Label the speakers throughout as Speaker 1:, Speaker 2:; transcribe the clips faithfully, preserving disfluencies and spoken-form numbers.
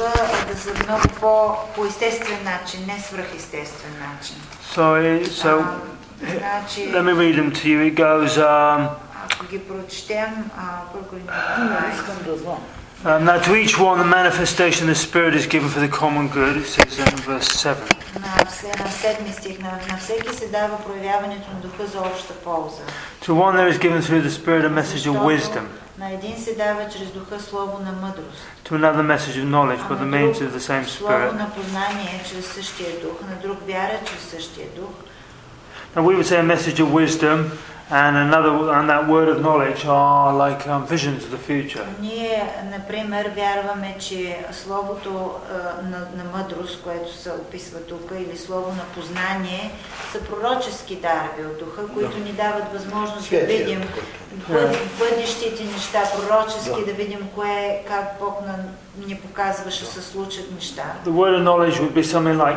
Speaker 1: духа да са много по, по естествен начин, не свръхестествен начин.
Speaker 2: So, so
Speaker 1: а, значи,
Speaker 2: let me read them to you. It goes. Um,
Speaker 1: ако ги прочетем,
Speaker 3: Искам да знам.
Speaker 2: Um, now to each one the manifestation of the Spirit is given for the common good, it says in verse seven.
Speaker 1: На седми стих, на всеки се дава проявяването на духа за обща полза.
Speaker 2: To one there is given through the Spirit a message of wisdom.
Speaker 1: На един се дава чрез духа слово на мъдрост.
Speaker 2: To another message of knowledge by the means of the same Spirit.
Speaker 1: Слово на познание чрез същия дух, на друг вяра чрез същия дух.
Speaker 2: Now we would say a message of wisdom and another, and that word of knowledge are like um, visions of the future.
Speaker 1: Ние, например, вярваме, че словото на, на мъдрост, което се описва тук, или слово на познание, са пророчески дарби от духа, които ни дават възможност да видим бъдещите неща, пророчески, да видим кое, как Бог ни показваше се случат неща.
Speaker 2: The word of knowledge would be something like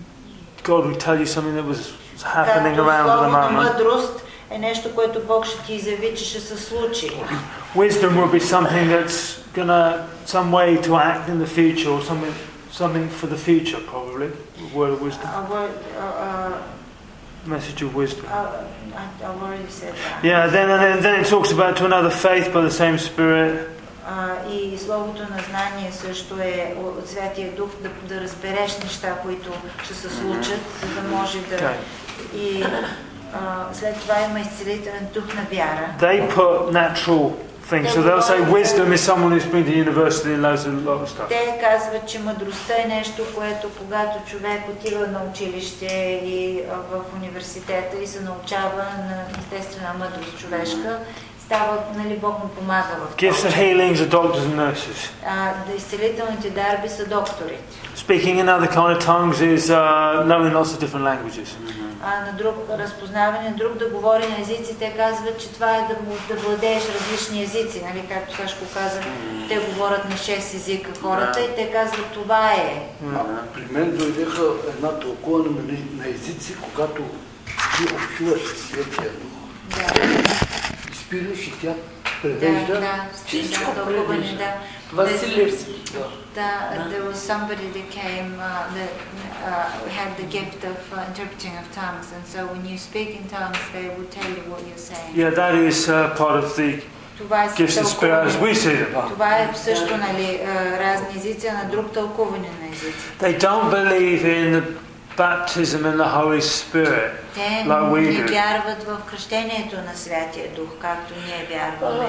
Speaker 2: God would tell you something that was happening around at the moment.
Speaker 1: Е нещо, което Бог ще ти изяви, че ще се случи.
Speaker 2: Wisdom will be something that's gonna some way to act in the future, or something something for the future, probably. A word of wisdom.
Speaker 1: A word, uh, uh,
Speaker 2: Message of wisdom.
Speaker 1: Uh, I, I already said that.
Speaker 2: Yeah. Then and then, then it talks about to another faith by the same Spirit.
Speaker 1: Uh, и словото на знание също е от Святия Дух да, да разбереш неща, които ще се случат, за да може да
Speaker 2: Okay.
Speaker 1: и Uh, след това има изцелителен дух на вяра.
Speaker 2: They put natural things, so they'll say wisdom is someone who's been to university and knows a lot of stuff.
Speaker 1: Те казват, че мъдростта е нещо, което когато човек отива на училище и в университета и се научава на естествена мъдрост човешка, става, нали, Бог му помага в това.
Speaker 2: Gifts and healings are doctors and nurses.
Speaker 1: А, да изцелителните дарби са докторите.
Speaker 2: Speaking in other kind of tongues is uh, knowing lots of different languages.
Speaker 1: А на друг разпознаване, друг да говори на езици, те казват, че това е да, да владееш различни езици, нали, както Сашко каза, те говорят на шест езика хората и те казват, това е.
Speaker 3: А, при мен дойдеха една тълкуване на, на езици, когато ти общуваш с Светия Дух.
Speaker 1: Да.
Speaker 3: Изпираш и тя превежда,
Speaker 1: да, да,
Speaker 3: всичко
Speaker 1: да,
Speaker 3: превежда.
Speaker 1: да.
Speaker 3: Василевски.
Speaker 1: Да, there was somebody that came uh, that uh, had the gift of uh, interpreting of tongues, and so when you speak in tongues, they would tell you what you're saying.
Speaker 2: Yeah, that is uh, part of the gifts of spirit as we see them.
Speaker 1: Това е също, нали, разни езици, на друг тълкуване на езици.
Speaker 2: They don't believe in the baptism in the Holy Spirit.
Speaker 1: Те
Speaker 2: like we
Speaker 1: не
Speaker 2: do.
Speaker 1: вярват в кръщението на Святия Дух, както ние вярваме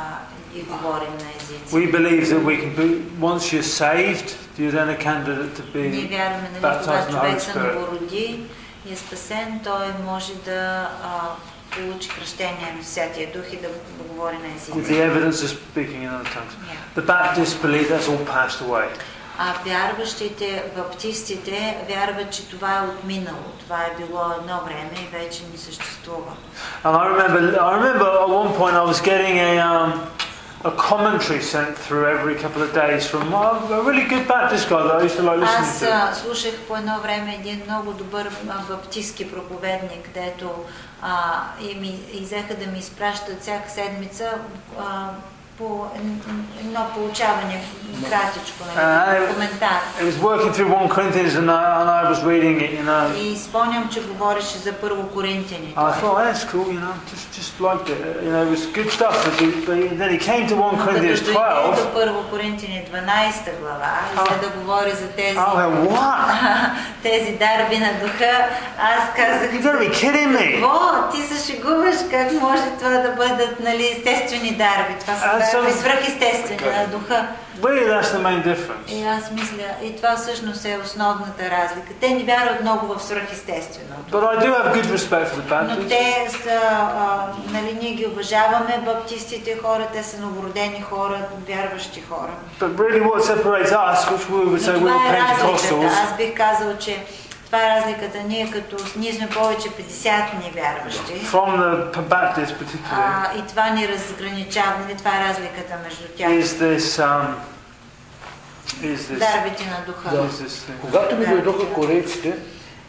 Speaker 1: и говорим на езици.
Speaker 2: We believe that we can be, once you're saved, you're then a candidate to be
Speaker 1: Ние вярваме, нали,
Speaker 2: baptized in the
Speaker 1: когато
Speaker 2: Holy
Speaker 1: човек се
Speaker 2: Spirit.
Speaker 1: новороди и е спасен, той може да а, получи кръщение на Святия Дух и да говори на езици.
Speaker 2: With the evidence of speaking in other tongues.
Speaker 1: Yeah.
Speaker 2: The Baptists believe that's all passed away.
Speaker 1: А вярващите, баптистите, вярват, че това е отминало. Това е било едно време и вече не съществува.
Speaker 2: And I remember, I remember at one point I was getting a um, a commentary sent through every couple of days from a really good Baptist guy that I used to like listening to.
Speaker 1: Аз слушах по едно време един много добър баптистски проповедник, където а, и ми и взеха да ми изпращат всяка седмица а, по едно получаване кратичко, нали, коментар.
Speaker 2: It was working through First Corinthians and I, and I was reading it, you know.
Speaker 1: И спомням, че говореше за Първо Коринтияни.
Speaker 2: I thought that's cool, you know, just just liked it. You know, it was good stuff. But he, but then he came to First Corinthians twelve.
Speaker 1: До Първо Коринтияни дванадесета глава и след да говори за тези
Speaker 2: Oh, what?
Speaker 1: тези дарби на духа, аз казах,
Speaker 2: You gotta be kidding me.
Speaker 1: Какво? Ти се шегуваш, как може това да бъдат, нали, естествени дарби? Това са дарби свръхестествени на духа.
Speaker 2: Really, that's the main difference.
Speaker 1: И аз мисля, и това всъщност е основната разлика. Те не вярват много в свръхестественото.
Speaker 2: But I do have good respect for the Baptists.
Speaker 1: Но те са, а, нали, ние ги уважаваме, баптистите хора, те са новородени хора, вярващи хора.
Speaker 2: But really what separates us, which we would say
Speaker 1: Но
Speaker 2: we're
Speaker 1: това е
Speaker 2: Pentecostals,
Speaker 1: разликата. Аз бих казал, че това е разликата. Ние като ние сме повече петдесятни вярващи.
Speaker 2: from the Baptists particularly,
Speaker 1: А, и това ни разграничава, нали, това е разликата между тях.
Speaker 2: is this um, is this
Speaker 1: Дарбите на духа.
Speaker 3: Да.
Speaker 2: is this thing.
Speaker 3: Когато ми дойдоха корейците,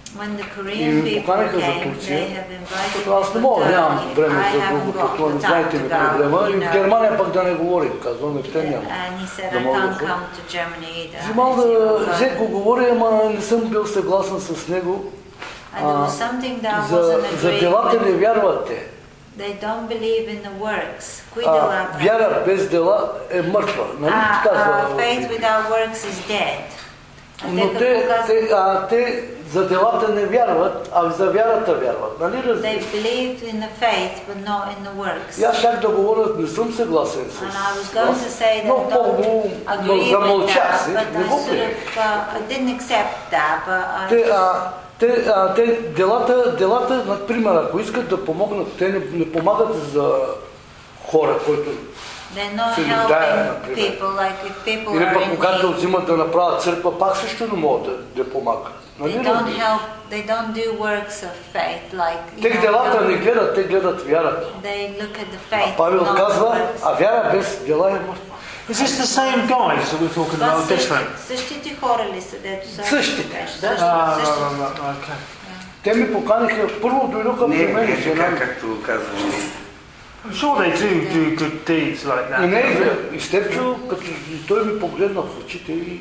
Speaker 1: When the
Speaker 3: И
Speaker 1: Korean
Speaker 3: ми
Speaker 1: people
Speaker 3: поканиха за
Speaker 1: came,
Speaker 3: Турция,
Speaker 1: they have invited
Speaker 3: защото
Speaker 1: me
Speaker 3: аз не
Speaker 1: to
Speaker 3: мога, нямам
Speaker 1: Turkey.
Speaker 3: време
Speaker 1: I
Speaker 3: за
Speaker 1: haven't
Speaker 3: друго,
Speaker 1: got
Speaker 3: като
Speaker 1: the
Speaker 3: знаете
Speaker 1: time
Speaker 3: ми
Speaker 1: to go,
Speaker 3: проблема. И
Speaker 1: you
Speaker 3: в
Speaker 1: know.
Speaker 3: Германия пък да не говорим, казвам, в те няма.
Speaker 1: And he said,
Speaker 3: Да
Speaker 1: I
Speaker 3: мога да
Speaker 1: can't
Speaker 3: ходя.
Speaker 1: come to Germany either.
Speaker 3: Взимал
Speaker 1: I said,
Speaker 3: да
Speaker 1: "Well,
Speaker 3: Зеко говори, ама не съм бил съгласен с него.
Speaker 1: And there was something that I
Speaker 3: За,
Speaker 1: wasn't
Speaker 3: за
Speaker 1: agreeing
Speaker 3: делата не
Speaker 1: with.
Speaker 3: вярват те.
Speaker 1: They don't believe in the works. Кои
Speaker 3: А,
Speaker 1: дела
Speaker 3: вяра без дела е мъртва. Нали
Speaker 1: А,
Speaker 3: така
Speaker 1: а,
Speaker 3: казва?
Speaker 1: faith without works is dead. А
Speaker 3: Но
Speaker 1: те
Speaker 3: те,
Speaker 1: какво казват?
Speaker 3: те, а, те за делата не вярват, а за вярата вярват. Нали
Speaker 1: They
Speaker 3: разбираш?
Speaker 1: believed in the faith, but not in the works.
Speaker 3: И аз щях да говоря, не съм съгласен с
Speaker 1: And I was going to say that
Speaker 3: но
Speaker 1: I
Speaker 3: по-го
Speaker 1: don't agree with
Speaker 3: замълчах
Speaker 1: that,
Speaker 3: се,
Speaker 1: but
Speaker 3: не
Speaker 1: I
Speaker 3: го
Speaker 1: sort
Speaker 3: приех.
Speaker 1: of, uh, I didn't accept that, but I
Speaker 3: Те, а, те, а, те делата, делата, например, ако искат да помогнат, те не, не помагат за хора, които
Speaker 1: they're not
Speaker 3: се нуждаят,
Speaker 1: helping
Speaker 3: например.
Speaker 1: people, like if people
Speaker 3: Или
Speaker 1: are
Speaker 3: пък
Speaker 1: in
Speaker 3: когато
Speaker 1: need,
Speaker 3: взимат да направят църква, пак също не могат да, да помагат. Нали
Speaker 1: they don't
Speaker 3: разбираш?
Speaker 1: help, they don't do works of faith, like, you
Speaker 3: Те
Speaker 1: know,
Speaker 3: делата
Speaker 1: don't-
Speaker 3: не гледат, те гледат вярата.
Speaker 1: they look at the
Speaker 3: А
Speaker 1: faith,
Speaker 3: Павел
Speaker 1: not the
Speaker 3: казва,
Speaker 1: works.
Speaker 3: а вяра без дела е мъртва.
Speaker 2: Is this the same guys that we're talking
Speaker 1: Това
Speaker 2: about?
Speaker 1: са
Speaker 2: Different?
Speaker 1: същите хора ли са, дето са?
Speaker 3: Същите.
Speaker 1: Беше,
Speaker 3: Да.
Speaker 1: същите,
Speaker 2: Ah, right,
Speaker 1: същите.
Speaker 2: right, right, okay.
Speaker 3: Те ми поканиха, първо дойдоха
Speaker 4: Не,
Speaker 3: при мен
Speaker 4: не
Speaker 3: и жена
Speaker 4: така,
Speaker 3: ми.
Speaker 4: както казвам.
Speaker 2: I'm sure they do do good deeds like
Speaker 3: И не,
Speaker 2: that.
Speaker 3: и Степчо, като и той ми погледна в очите и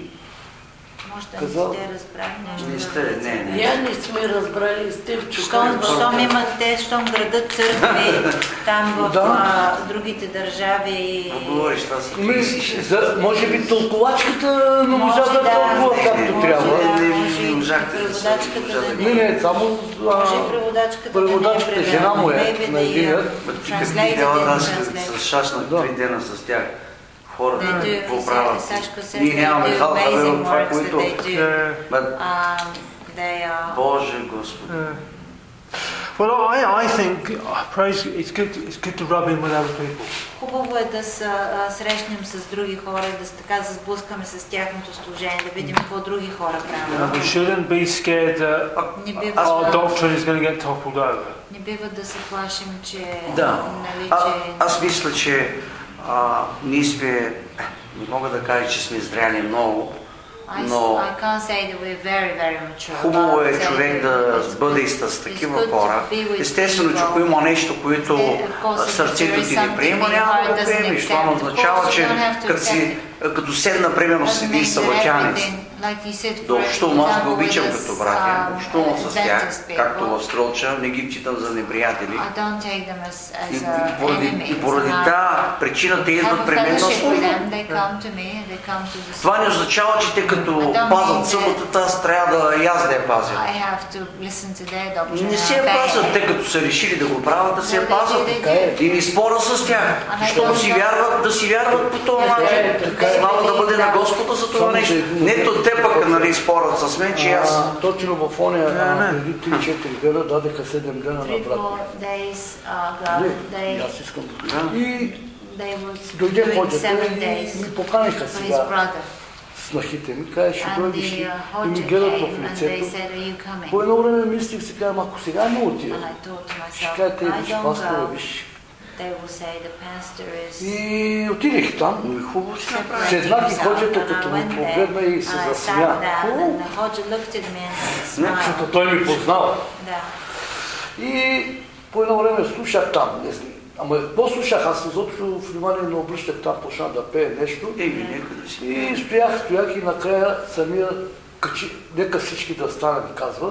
Speaker 1: Може да
Speaker 3: Казал-
Speaker 1: не сте разбрали нещо.
Speaker 4: Не
Speaker 1: за
Speaker 4: сте,
Speaker 1: това.
Speaker 4: не, не.
Speaker 5: Я не сме разбрали Стевчо.
Speaker 1: Щом, щом имат те, щом градат църкви там в
Speaker 3: Да.
Speaker 1: а, другите държави и...
Speaker 4: Какво говориш, това си
Speaker 3: ми,
Speaker 4: тридесет и шест.
Speaker 3: за, може би тълковачката не можа
Speaker 1: Може
Speaker 3: да
Speaker 1: да,
Speaker 3: тълкува както
Speaker 1: може
Speaker 3: трябва.
Speaker 1: да,
Speaker 4: Не, не,
Speaker 1: може
Speaker 4: не
Speaker 1: и
Speaker 4: можахте да се-
Speaker 1: преводачката
Speaker 4: можа да
Speaker 1: да
Speaker 3: Не, не, само а,
Speaker 1: Може и преводачката да не е
Speaker 3: преводачката,
Speaker 1: превела.
Speaker 3: жена му е
Speaker 1: Maybe
Speaker 3: на
Speaker 1: the,
Speaker 3: единия.
Speaker 1: uh,
Speaker 4: Ма ти
Speaker 1: translated
Speaker 4: какви дела
Speaker 1: and
Speaker 4: аз
Speaker 1: translated.
Speaker 4: с шашнах
Speaker 3: Да.
Speaker 4: три дена с тях. Хората,
Speaker 1: They do,
Speaker 4: какво
Speaker 1: he said,
Speaker 4: правят?
Speaker 1: Сашко said
Speaker 4: Ние
Speaker 1: they
Speaker 4: нямаме
Speaker 1: do
Speaker 4: халка, бе,
Speaker 1: amazing
Speaker 4: от това,
Speaker 1: works that
Speaker 4: което...
Speaker 1: they do.
Speaker 2: Yeah,
Speaker 4: Ма,
Speaker 1: Um, they are...
Speaker 4: Боже Господи.
Speaker 2: yeah. Well, I, I think oh, praise. It's good. It's good to rub in with other people.
Speaker 1: Хубаво е да се а, срещнем с други хора, да се така се сблъскаме с тяхното служение, да видим какво други хора
Speaker 2: And
Speaker 1: правят.
Speaker 2: we shouldn't be scared that
Speaker 1: Не бива,
Speaker 2: our doctrine is going to get toppled over.
Speaker 1: не бива да се плашим, че...
Speaker 4: Да.
Speaker 1: Нали,
Speaker 4: А,
Speaker 1: че...
Speaker 4: аз мисля, че а, ние сме, не мога да кажа, че сме зряли много,
Speaker 1: I,
Speaker 4: но
Speaker 1: I can't say that we're very, very mature.
Speaker 4: хубаво
Speaker 1: but
Speaker 4: е
Speaker 1: say
Speaker 4: човек
Speaker 1: that
Speaker 4: да
Speaker 1: it's
Speaker 4: бъде
Speaker 1: good-
Speaker 4: и с
Speaker 1: it's
Speaker 4: такива
Speaker 1: good to
Speaker 4: хора.
Speaker 1: be with
Speaker 4: Естествено, че
Speaker 1: people.
Speaker 4: ако има нещо, което
Speaker 1: Of course, if
Speaker 4: сърцето
Speaker 1: there is
Speaker 4: ти не
Speaker 1: something
Speaker 4: приема,
Speaker 1: your
Speaker 4: няма
Speaker 1: heart
Speaker 4: да го
Speaker 1: doesn't
Speaker 4: приемеш.
Speaker 1: accept,
Speaker 4: Това не
Speaker 1: of
Speaker 4: означава,
Speaker 1: course,
Speaker 4: че
Speaker 1: you don't have to
Speaker 4: като, си, като седна, примерно,
Speaker 1: Doesn't
Speaker 4: седи
Speaker 1: mean that
Speaker 4: събачанец,
Speaker 1: everything, like you said,
Speaker 4: да
Speaker 1: for
Speaker 4: общувам, аз ги
Speaker 1: example,
Speaker 4: обичам
Speaker 1: with
Speaker 4: като
Speaker 1: us,
Speaker 4: братя,
Speaker 1: um,
Speaker 4: общувам с тях,
Speaker 1: Adventist
Speaker 4: както
Speaker 1: people.
Speaker 4: в Стрелча, не ги читам за неприятели.
Speaker 1: I don't take them as,
Speaker 4: И,
Speaker 1: as
Speaker 4: и
Speaker 1: uh,
Speaker 4: поради,
Speaker 1: enemies.
Speaker 4: и поради
Speaker 1: and I
Speaker 4: тази причина те
Speaker 1: have
Speaker 4: идват
Speaker 1: a
Speaker 4: при мен на
Speaker 1: fellowship with
Speaker 4: служба.
Speaker 1: them. They come to me. They come to the
Speaker 4: Това не
Speaker 1: school.
Speaker 4: означава, че те като
Speaker 1: Адам
Speaker 4: пазят
Speaker 1: е-
Speaker 4: съботата, аз трябва да и аз да я пазя.
Speaker 1: I have to listen to their doctrine.
Speaker 4: Не
Speaker 1: and
Speaker 4: се я
Speaker 1: obey
Speaker 4: пазят,
Speaker 1: it.
Speaker 4: те като са решили да го правят, да се
Speaker 1: No,
Speaker 4: я
Speaker 1: they
Speaker 4: пазят.
Speaker 1: do, they do.
Speaker 4: И не спора с тях.
Speaker 1: Ами,
Speaker 4: Щом
Speaker 1: да,
Speaker 4: си
Speaker 1: да.
Speaker 4: вярват, да си вярват по този
Speaker 1: Така
Speaker 4: начин.
Speaker 1: е, така е.
Speaker 4: Слава да бъде на Господа за това
Speaker 3: Само,
Speaker 4: нещо.
Speaker 3: че-
Speaker 4: Нето те пък нали, спорят с мен, че аз...
Speaker 3: А, точно в ония,
Speaker 2: Не,
Speaker 3: а,
Speaker 2: не.
Speaker 3: преди три-четири дена, дадеха седем дена на
Speaker 1: Three,
Speaker 3: брат.
Speaker 1: four days ago,
Speaker 3: Не, и
Speaker 1: they,
Speaker 3: аз искам.
Speaker 4: Да.
Speaker 3: И
Speaker 1: they were
Speaker 3: дойде
Speaker 1: doing
Speaker 3: ходжата
Speaker 1: seven
Speaker 3: и
Speaker 1: days
Speaker 3: ми поканиха
Speaker 1: for his
Speaker 3: сега
Speaker 1: brother.
Speaker 3: снахите ми. Каже, ще
Speaker 1: And
Speaker 3: дойдеш
Speaker 1: the
Speaker 3: и
Speaker 1: uh,
Speaker 3: и ми
Speaker 1: Hodja
Speaker 3: гледат в
Speaker 1: came and they
Speaker 3: лицето.
Speaker 1: said, are you coming?
Speaker 3: По едно време мислих си, казвам, ако сега не отида,
Speaker 1: And I thought to
Speaker 3: ще
Speaker 1: myself,
Speaker 3: кажа, те
Speaker 1: I
Speaker 3: виж
Speaker 1: don't
Speaker 3: пастора,
Speaker 1: go.
Speaker 3: виж.
Speaker 1: They will say the pastor is
Speaker 3: И отидех там.
Speaker 4: Ами хубаво си направи.
Speaker 1: separating
Speaker 3: Седнах и
Speaker 1: himself.
Speaker 3: ходжата,
Speaker 1: And
Speaker 3: като
Speaker 1: I
Speaker 3: ме
Speaker 1: went there
Speaker 3: погледна и се
Speaker 1: and I
Speaker 3: засмя.
Speaker 1: sat down and
Speaker 3: Хубаво,
Speaker 1: the Hodja looked at me and
Speaker 4: Не,
Speaker 1: smiled.
Speaker 3: защото той ми познава.
Speaker 1: Да.
Speaker 3: И по едно време слушах там. Не знам. Ама какво слушах? Аз изобщо внимание не обръщах там, почна да пее нещо.
Speaker 4: Еми, нека да си.
Speaker 3: И стоях, стоях и накрая самия качи, нека всички да станем, казва.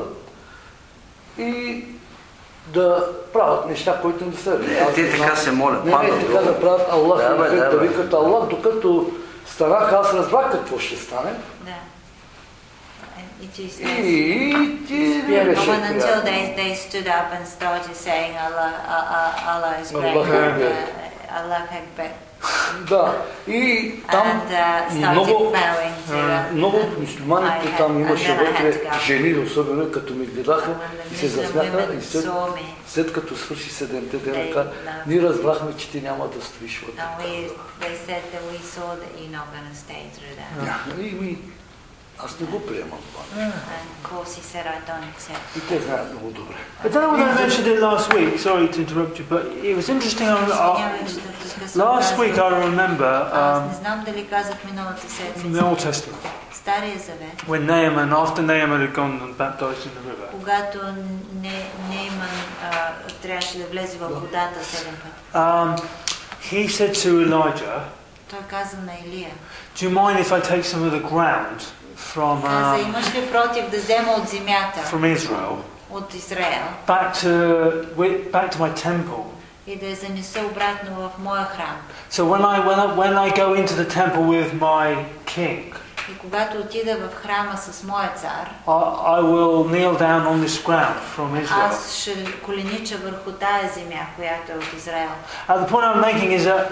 Speaker 3: И да правят неща, които не са.
Speaker 4: Не,
Speaker 3: Аз
Speaker 4: те
Speaker 3: не
Speaker 4: така
Speaker 3: знам.
Speaker 4: се молят,
Speaker 3: Не,
Speaker 4: падат
Speaker 3: не, така
Speaker 4: долу.
Speaker 3: да правят Аллах,
Speaker 4: Да, бе,
Speaker 3: да,
Speaker 4: да,
Speaker 3: да
Speaker 4: бе.
Speaker 3: викат Аллах, докато станах, аз разбрах какво ще стане.
Speaker 1: Да. And it is
Speaker 3: И,
Speaker 1: nice.
Speaker 3: и ти не
Speaker 1: But
Speaker 3: беше
Speaker 1: when until
Speaker 3: приятно.
Speaker 1: they, they stood up and started saying Allah, uh, Allah is great,
Speaker 3: Allah
Speaker 1: and,
Speaker 3: Akbar.
Speaker 1: uh, Allah Akbar,
Speaker 3: Да, и там
Speaker 1: and uh, started
Speaker 3: много,
Speaker 1: bowing to uh,
Speaker 3: много от
Speaker 1: I
Speaker 3: мусулманите
Speaker 1: had-
Speaker 3: там
Speaker 1: and
Speaker 3: имаше
Speaker 1: then I had
Speaker 3: вътре
Speaker 1: to go.
Speaker 3: жени, особено като ми гледаха
Speaker 1: When
Speaker 3: и
Speaker 1: the
Speaker 3: се
Speaker 1: Muslim
Speaker 3: засмяха
Speaker 1: women
Speaker 3: и след,
Speaker 1: saw me,
Speaker 3: след като свърши седемте дена,
Speaker 1: They
Speaker 3: каза,
Speaker 1: laughed.
Speaker 3: ние разбрахме, че ти няма да стоиш вътре.
Speaker 1: and we, they said that we saw that you're not going to stay through that.
Speaker 3: Yeah. И ми Аз не го приемам това.
Speaker 1: And Kosi said, I don't accept.
Speaker 3: И те знаят много добре.
Speaker 2: I don't know whether I mentioned it last week, sorry to interrupt you, but it was interesting. I,
Speaker 1: Извинявай,
Speaker 2: I,
Speaker 1: че те прекъсвам.
Speaker 2: last week I remember
Speaker 1: Аз
Speaker 2: um,
Speaker 1: не знам дали казах миналата
Speaker 2: from the
Speaker 1: седмица.
Speaker 2: Old Testament,
Speaker 1: Стария завет,
Speaker 2: when Naaman, after Naaman had gone and baptized in the river,
Speaker 1: когато Не- Нейман а, трябваше да влезе в водата седем пъти.
Speaker 2: um, he said to Elijah,
Speaker 1: Той каза на Илия,
Speaker 2: do you mind if I take some of the ground from,
Speaker 1: каза,
Speaker 2: um,
Speaker 1: имаш ли против да взема от земята,
Speaker 2: from Israel
Speaker 1: от Израел,
Speaker 2: back to, wi- back to my temple?
Speaker 1: и да я занеса обратно в моя храм?
Speaker 2: So when I, when I, when I go into the temple with my king,
Speaker 1: И когато отида в храма с моя цар,
Speaker 2: I, I will kneel down on this ground from Israel.
Speaker 1: аз ще коленича върху тая земя, която е от Израел.
Speaker 2: Uh, the point I'm making is that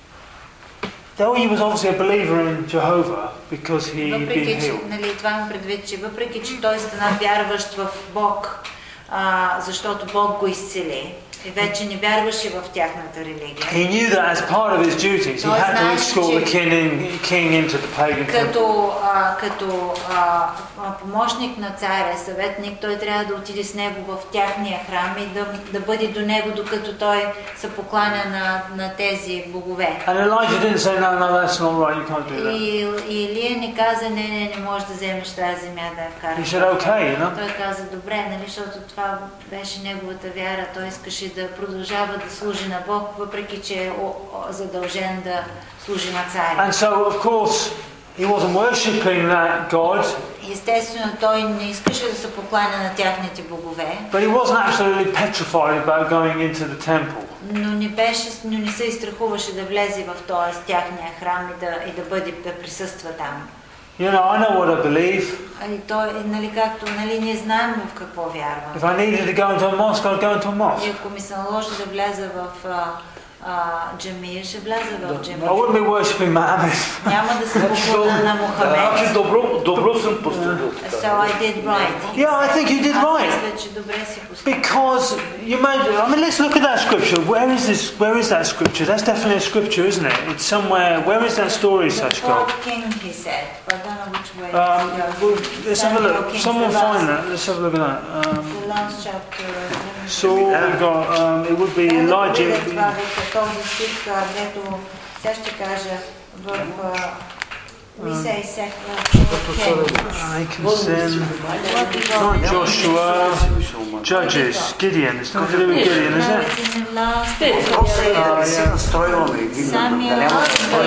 Speaker 2: though he was obviously a believer in Jehovah because he'd been
Speaker 1: Въпреки, че,
Speaker 2: healed,
Speaker 1: нали, това имам предвид, че въпреки, че той стана вярващ в Бог, а, защото Бог го изцели, и вече не вярваше в тяхната религия.
Speaker 2: he knew that as part of his duties he had to escort the king, in, king into the pagan temple.
Speaker 1: Като, а, като а, а, помощник на царя, съветник, той трябва да отиде с него в тяхния храм и да, да бъде до него, докато той се покланя на, на тези богове.
Speaker 2: And Elijah didn't say, no, no, that's not right, you can't do that.
Speaker 1: И, и Илия не каза, не, не, не можеш да вземеш тази земя да я
Speaker 2: He
Speaker 1: вкараш.
Speaker 2: said, okay, you know.
Speaker 1: Той каза, добре, нали, защото това беше неговата вяра. Той искаше да продължава да служи на Бог, въпреки че е о- о- задължен да служи на царя.
Speaker 2: And so, of course, he wasn't worshipping that God,
Speaker 1: Естествено, той не искаше да се покланя на тяхните богове,
Speaker 2: but he wasn't absolutely petrified about going into the temple.
Speaker 1: но не, беше, но не се изстрахуваше да влезе в този тяхния храм и да, и да бъде, да присъства там.
Speaker 2: You know, I know what I believe.
Speaker 1: И той, нали, както, нали, ние знаем в какво вярвам.
Speaker 2: If I needed to go into a mosque, I'd go into a
Speaker 1: И
Speaker 2: mosque.
Speaker 1: ако ми се наложи да вляза в а, а, джамия, ще вляза в джамия.
Speaker 2: I wouldn't be worshipping Muhammad.
Speaker 1: Няма да се поклоня на Мохамед.
Speaker 3: Значи добро, добро съм поступил.
Speaker 1: So I did right.
Speaker 2: Yeah, I think you did
Speaker 1: Аз
Speaker 2: right.
Speaker 1: мисля, че добре си поступил.
Speaker 2: Because you made, I mean, let's look at that scripture. Where is this? Where is that scripture? That's definitely a scripture, isn't it? It's somewhere. Where is that story,
Speaker 1: The
Speaker 2: such God?
Speaker 1: fourth king, he said. But I don't know which way
Speaker 2: Um,
Speaker 1: it
Speaker 2: well,
Speaker 1: goes.
Speaker 2: let's have a
Speaker 1: Samuel
Speaker 2: look.
Speaker 1: Kings,
Speaker 2: Someone
Speaker 1: the
Speaker 2: find
Speaker 1: last-
Speaker 2: that. Let's have a look at that. Um,
Speaker 1: The last chapter.
Speaker 2: so we've got. Um, it would be
Speaker 1: Трябва да
Speaker 2: Elijah.
Speaker 1: видя това, вика, този стих, а, дето сега ще кажа в а, we say second
Speaker 2: Achan sin. Not Joshua. Judges. Gideon. It's not to do with Gideon, is it?
Speaker 4: Въпросът е да не се настройваме един на друг, да няма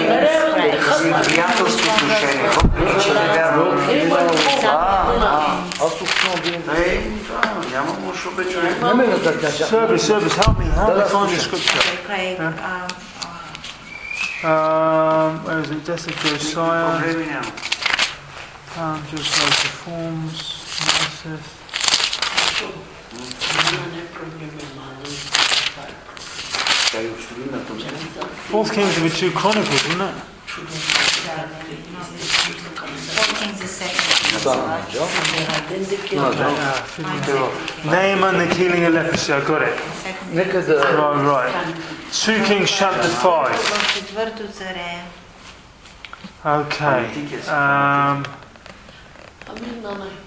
Speaker 4: си приятелски отношения, въпреки че не вярваме. Да, да.
Speaker 3: Аз тук съм един.
Speaker 4: Ей, да, няма лошо бе човек.
Speaker 3: Не ме натъртя.
Speaker 2: Service, service. Help me. Help me find the scripture. Um, where is it? Death of Josiah.
Speaker 4: Проблеми няма.
Speaker 2: Um, Josiah's reforms. Joseph.
Speaker 4: Тя и общината ми.
Speaker 2: Fourth Kings would be two Chronicles, wouldn't it? Naaman, the healing of leprosy. I got it.
Speaker 3: Нека да...
Speaker 2: Right, right. Two Kings chapter five.
Speaker 1: В четвърто царе.
Speaker 2: Okay. Um,
Speaker 5: Ами, на най.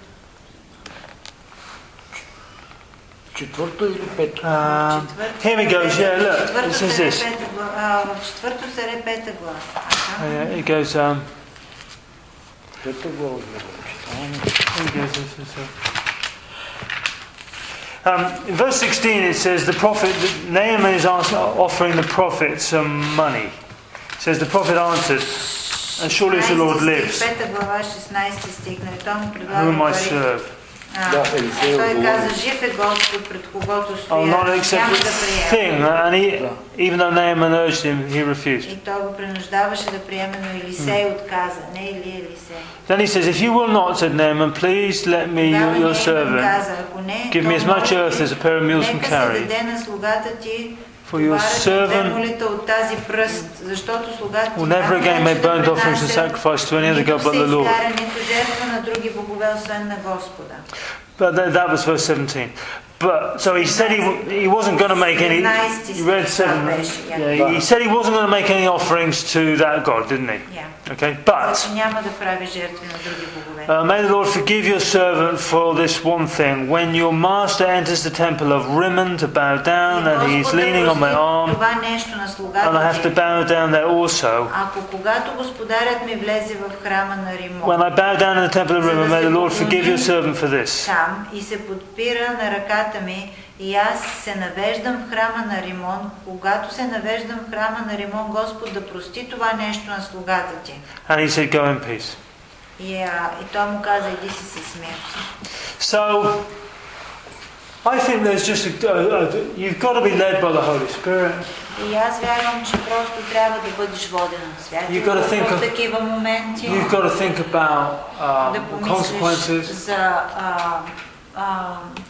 Speaker 3: Четвърто или пето?
Speaker 2: um, here we go. Yeah, look. It says this.
Speaker 1: В четвърто царе пета глава.
Speaker 2: Oh, yeah, it goes. Um,
Speaker 3: Пето глава.
Speaker 2: here it goes. This is, uh, Um, in verse sixteen it says the prophet Naaman is asked, offering the prophet some money. It says the prophet answered, and surely as the Lord lives,
Speaker 1: Пета глава, шестнайсети стих. Нали, той му предлага
Speaker 2: whom I
Speaker 1: пари.
Speaker 2: serve,
Speaker 1: А,
Speaker 3: Да, Елисей
Speaker 1: той
Speaker 3: отговори.
Speaker 1: каза, жив е Господ, пред когото
Speaker 2: I'll
Speaker 1: стоя,
Speaker 2: not
Speaker 1: няма
Speaker 2: accept
Speaker 1: да
Speaker 2: a
Speaker 1: приема.
Speaker 2: thing. And he, even though Naaman urged him, he refused.
Speaker 1: И той го принуждаваше да приеме, но Елисей отказа. Не Или Елисей.
Speaker 2: Then he says, if you will not, said Naaman, please let me, your,
Speaker 1: Тогава
Speaker 2: your
Speaker 1: Нейман
Speaker 2: servant,
Speaker 1: каза, ако не,
Speaker 2: give me
Speaker 1: то
Speaker 2: as much
Speaker 1: може
Speaker 2: earth as a pair of mules can
Speaker 1: нека се
Speaker 2: carry.
Speaker 1: даде на слугата ти
Speaker 2: For your servant
Speaker 1: молите от тази пръст, защото слугата ти
Speaker 2: will never
Speaker 1: няма
Speaker 2: again make
Speaker 1: да
Speaker 2: burnt offerings and
Speaker 1: принася
Speaker 2: sacrifice to any other
Speaker 1: нито
Speaker 2: god but the
Speaker 1: се
Speaker 2: Lord.
Speaker 1: изкара, нито жертва на други богове, освен на Господа.
Speaker 2: But that, that was verse seventeen. But so he said he he wasn't going to make any. You read seven. Yeah, he said he wasn't going to make any offerings to that god, didn't he?
Speaker 1: Yeah.
Speaker 2: Okay, but
Speaker 1: Значи няма да прави жертви на други богове.
Speaker 2: uh, may the Lord forgive your servant for this one thing. When your master enters the temple of Rimmon to bow down, and he's leaning on my arm,
Speaker 1: Това нещо на слугата
Speaker 2: and I have to
Speaker 1: ти.
Speaker 2: bow down there also.
Speaker 1: Ако когато господарят ми влезе в храма на Римон,
Speaker 2: When I bow down in the temple of Rimmon, may the Lord forgive your servant for this.
Speaker 1: там и се подпира на ръката ми, и аз се навеждам в храма на Римон, когато се навеждам в храма на Римон, Господ да прости това нещо на слугата ти.
Speaker 2: And he said, go in peace.
Speaker 1: И, а, и той му каза, иди си с мир.
Speaker 2: So, I think there's just a, a, a, you've got to be led by the Holy Spirit.
Speaker 1: И аз вярвам, че просто трябва да бъдеш воден от Святия
Speaker 2: You've got to think
Speaker 1: Дух в
Speaker 2: of-
Speaker 1: такива моменти,
Speaker 2: You've got to think about um,
Speaker 1: да
Speaker 2: the
Speaker 1: помислиш
Speaker 2: consequences.
Speaker 1: за а, а,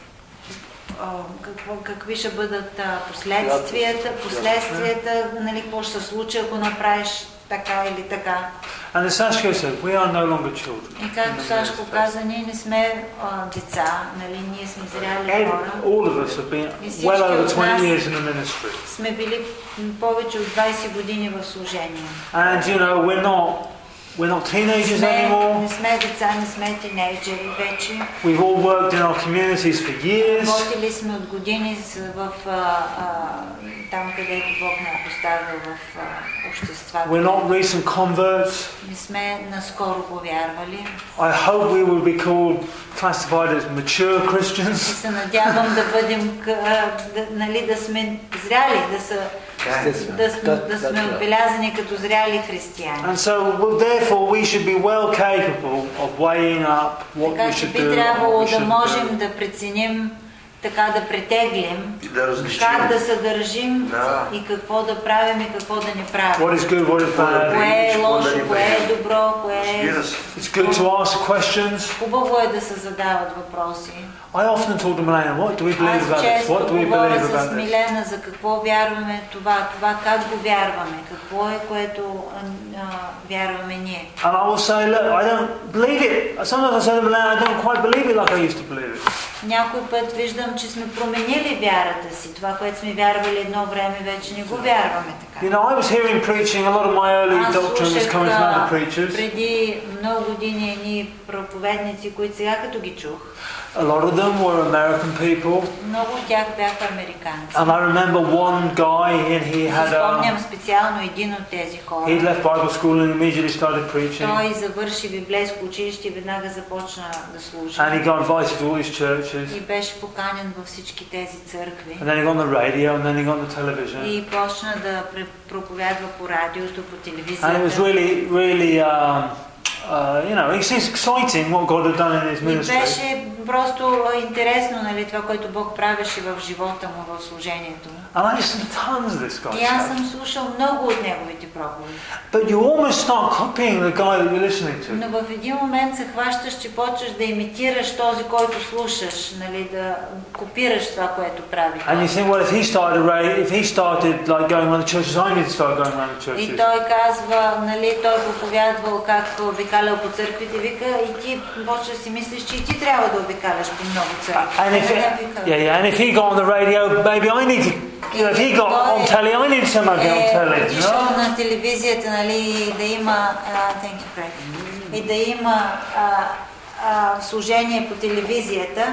Speaker 1: а, какво, какви ще бъдат а, последствията, последствията, нали, какво ще се случи, ако направиш така или така.
Speaker 2: And as Sashko said, we are no longer children.
Speaker 1: И както Сашко каза, ние не сме а, деца, нали, ние сме зряли
Speaker 2: Every,
Speaker 1: хора.
Speaker 2: all of us have been well over twenty years in the ministry.
Speaker 1: Сме били повече от двайсет години в служение.
Speaker 2: And you know, we're not, we're not teenagers
Speaker 1: Сме,
Speaker 2: anymore.
Speaker 1: не сме деца, не сме тинейджери вече.
Speaker 2: We've all worked in our communities for years.
Speaker 1: Работили сме от години с- в а, а, там, където Бог ни е поставил в а, обществата.
Speaker 2: We're not recent converts.
Speaker 1: Не сме наскоро повярвали.
Speaker 2: I hope we will be called, classified as mature
Speaker 1: И
Speaker 2: Christians.
Speaker 1: се надявам да бъдем, к- а, да, нали, да сме зряли, да, са,
Speaker 3: Естествено.
Speaker 1: да, сме, да сме
Speaker 3: да.
Speaker 1: отбелязани като зряли християни.
Speaker 2: And so, well, therefore, we should be well capable of weighing up what we
Speaker 1: Така че
Speaker 2: should
Speaker 1: би
Speaker 2: do and what
Speaker 1: трябвало
Speaker 2: we
Speaker 1: да
Speaker 2: shouldn't
Speaker 1: можем
Speaker 2: do.
Speaker 1: да преценим, така да претеглим,
Speaker 4: И да различим.
Speaker 1: как да се държим
Speaker 4: Да.
Speaker 1: и какво да правим и какво да не правим.
Speaker 2: What is good, what is bad.
Speaker 1: Кое е
Speaker 4: Какво да
Speaker 1: лошо,
Speaker 4: не
Speaker 1: кое е
Speaker 4: правим.
Speaker 1: добро, кое е...
Speaker 4: Разбира се.
Speaker 2: It's good to ask questions.
Speaker 1: Хубаво е да се задават въпроси.
Speaker 2: I often talk to Milena, what do we believe
Speaker 1: Аз
Speaker 2: about this?
Speaker 1: често
Speaker 2: What do we
Speaker 1: говоря
Speaker 2: believe
Speaker 1: с
Speaker 2: about this?
Speaker 1: Милена за какво вярваме това, това как го вярваме, какво е което а, а, вярваме ние.
Speaker 2: And I will say, look, I don't believe it. Sometimes I say to Milena, I don't quite believe it like I used to believe it.
Speaker 1: Някой път виждам, че сме променили вярата си. Това, което сме вярвали едно време, вече не го вярваме така.
Speaker 2: You know, I was hearing preaching, a lot of my early
Speaker 1: Аз
Speaker 2: doctrine was
Speaker 1: слушах
Speaker 2: coming from
Speaker 1: а,
Speaker 2: other preachers.
Speaker 1: преди много години едни проповедници, които сега като ги чух,
Speaker 2: A lot of them were American people.
Speaker 1: много от тях бяха американци.
Speaker 2: And I remember one guy, and he had
Speaker 1: Спомням
Speaker 2: um,
Speaker 1: специално един от тези хора.
Speaker 2: he'd left Bible school and immediately started preaching.
Speaker 1: Той завърши библейско училище и веднага започна да служи.
Speaker 2: And he got invited to all these churches.
Speaker 1: И беше поканен във всички тези църкви.
Speaker 2: And then he got on the radio, and then he got on the television.
Speaker 1: И почна да пре- проповядва по радиото, по
Speaker 2: And it was
Speaker 1: телевизията.
Speaker 2: really, really, um, uh, you know, it's it's exciting what God had done in his
Speaker 1: И
Speaker 2: ministry.
Speaker 1: беше просто а, интересно, нали, това, което Бог правеше в живота му, в служението му.
Speaker 2: And I listened to tons of this guy.
Speaker 1: И аз съм слушал много от неговите проповеди.
Speaker 2: But you almost start copying the guy that you're listening to.
Speaker 1: Но в един момент се хващаш, че почваш да имитираш този, който слушаш, нали, да копираш това, което прави.
Speaker 2: And you think, well, if he started, a ra- if he started like going around the churches, I need to start going around the
Speaker 1: И
Speaker 2: churches.
Speaker 1: той казва, нали, той проповядвал как обикалял по църквите, вика, и ти почваш да си мислиш, че и ти трябва да обикаляш по много църкви.
Speaker 2: And if,
Speaker 1: Нали,
Speaker 2: it,
Speaker 1: вика,
Speaker 2: yeah, yeah, and if he got on the radio, maybe I need to, you know, if he got on telly, I need someone to get on
Speaker 1: Е,
Speaker 2: telly, you
Speaker 1: отишъл
Speaker 2: know?
Speaker 1: на телевизията, нали, и да има, а, thank you, Craig, и да има а, а, служение по телевизията,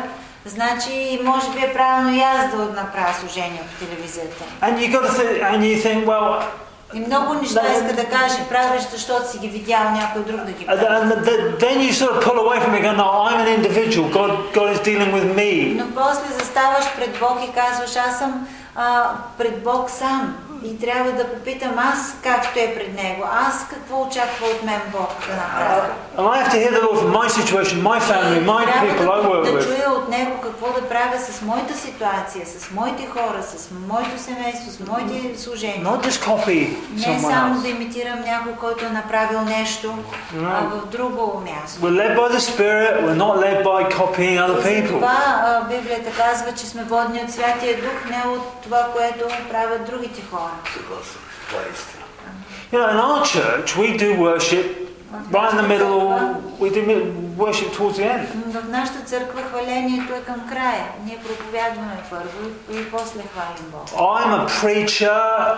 Speaker 1: значи може би е правилно и аз да направя служение по телевизията.
Speaker 2: And you got to think, and you think, well,
Speaker 1: И много неща
Speaker 2: Да.
Speaker 1: иска да каже, правиш, защото си ги видял някой друг да ги
Speaker 2: and
Speaker 1: прави.
Speaker 2: and th- then you sort of pull away from it and go, no, I'm an individual. God, God is dealing with me.
Speaker 1: Но после заставаш пред Бог и казваш, аз съм а, пред Бог сам. И трябва да попитам аз как стоя пред Него. Аз какво очаква от мен Бог да направя.
Speaker 2: And I have to hear the Lord from my situation, my family, my
Speaker 1: Трябва
Speaker 2: people I
Speaker 1: да,
Speaker 2: work
Speaker 1: да
Speaker 2: with.
Speaker 1: чуя от Него какво да правя с моята ситуация, с моите хора, с моето семейство, с моите служения.
Speaker 2: Not just copy
Speaker 1: Не
Speaker 2: someone
Speaker 1: само
Speaker 2: else.
Speaker 1: да имитирам някой, който е направил нещо, а в друго място.
Speaker 2: We're led by the Spirit, we're not led by copying other
Speaker 1: И за
Speaker 2: people.
Speaker 1: това а, Библията казва, че сме водни от Святия Дух, не от това, което правят другите хора.
Speaker 3: Съгласен. Това е истина.
Speaker 2: You know, in our church, we do worship right in the middle, we do mi- worship towards the end.
Speaker 1: В нашата църква хвалението е към края. Ние проповядваме първо и, и после хвалим Бог.
Speaker 2: I'm a preacher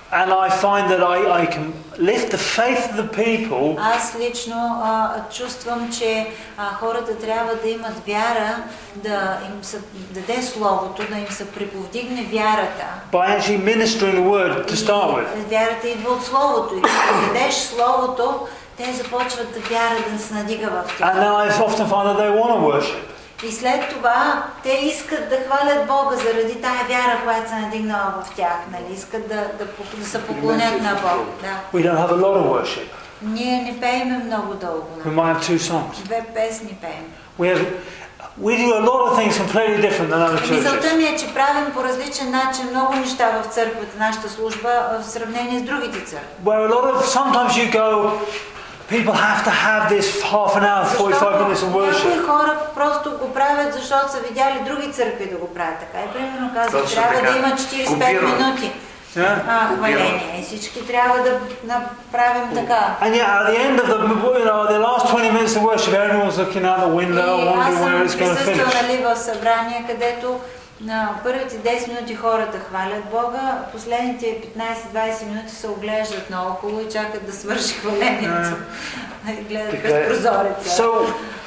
Speaker 2: and I find that I, I can lift the faith of the people.
Speaker 1: Аз лично а, чувствам, че а, хората трябва да имат вяра, да им се даде словото, да им се приповдигне вярата.
Speaker 2: By actually ministering the word to start with.
Speaker 1: И вярата идва от словото. И като дадеш словото, те започват да вяра да се надига в тях.
Speaker 2: And then I often find that they want to worship.
Speaker 1: И след това те искат да хвалят Бога заради тая вяра, която се надигнала в тях. Нали? Искат да, да, да се поклонят на Бога. Да.
Speaker 2: We don't have a lot of worship.
Speaker 1: Ние не пееме много дълго.
Speaker 2: We might have two songs.
Speaker 1: Две песни пеем.
Speaker 2: We have, we do a lot of things completely different than other
Speaker 1: Мисълта
Speaker 2: churches.
Speaker 1: ми е, че правим по различен начин много неща в църквата, нашата служба, в сравнение с другите църкви.
Speaker 2: Where a lot of, sometimes you go, people have to have this half an hour, forty-five minutes of worship.
Speaker 1: Някои хора просто го правят, защото са видяли други църкви да го правят така. И примерно казват,
Speaker 4: Точно
Speaker 1: трябва
Speaker 4: така.
Speaker 1: да има четирийсет и пет минути
Speaker 2: Yeah?
Speaker 1: а, хваление. И всички трябва да направим така.
Speaker 2: And yet at the end of the, you know, the last twenty minutes of worship, everyone's looking out the window,
Speaker 1: И аз
Speaker 2: wondering where it's
Speaker 1: съм
Speaker 2: going to
Speaker 1: присъствал,
Speaker 2: finish.
Speaker 1: нали, в събрание, където на първите десет минути хората хвалят Бога, последните петнайсет-двайсет минути се оглеждат наоколо и чакат да свърши хвалението. И гледат през прозореца.
Speaker 2: So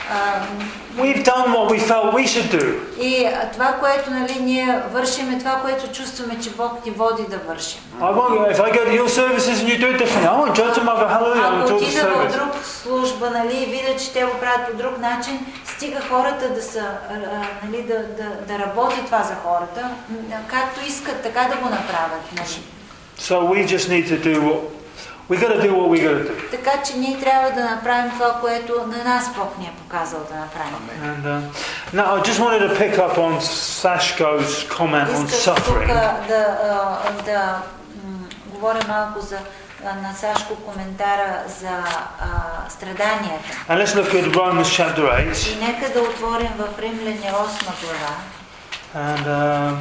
Speaker 2: we've done what we felt we should do.
Speaker 1: И това, което, нали, ние вършим, е това, което чувстваме, че Бог ни води да вършим.
Speaker 2: I won't, if I go to your services and you do it differently, I won't judge them. I'll go, hallelujah, I'm
Speaker 1: Ако
Speaker 2: to the
Speaker 1: отида в
Speaker 2: service.
Speaker 1: друг служба, нали, и видя, че те го правят по друг начин, стига хората да са, а, нали, да, да, да работи това за хората, както искат, така да го направят. Нали.
Speaker 2: So we just need to do what we got to do what we got to do.
Speaker 1: Така че ние трябва да направим това, което на нас Бог ни е показал да направим.
Speaker 2: And uh, now I just wanted to pick up on Sashko's comment on
Speaker 1: Исках тук
Speaker 2: suffering.
Speaker 1: да, а, да м, говоря малко за на Сашко коментара за а, страданията.
Speaker 2: And let's look at Romans chapter eight.
Speaker 1: И нека да отворим в Римляни осма глава.
Speaker 2: And um,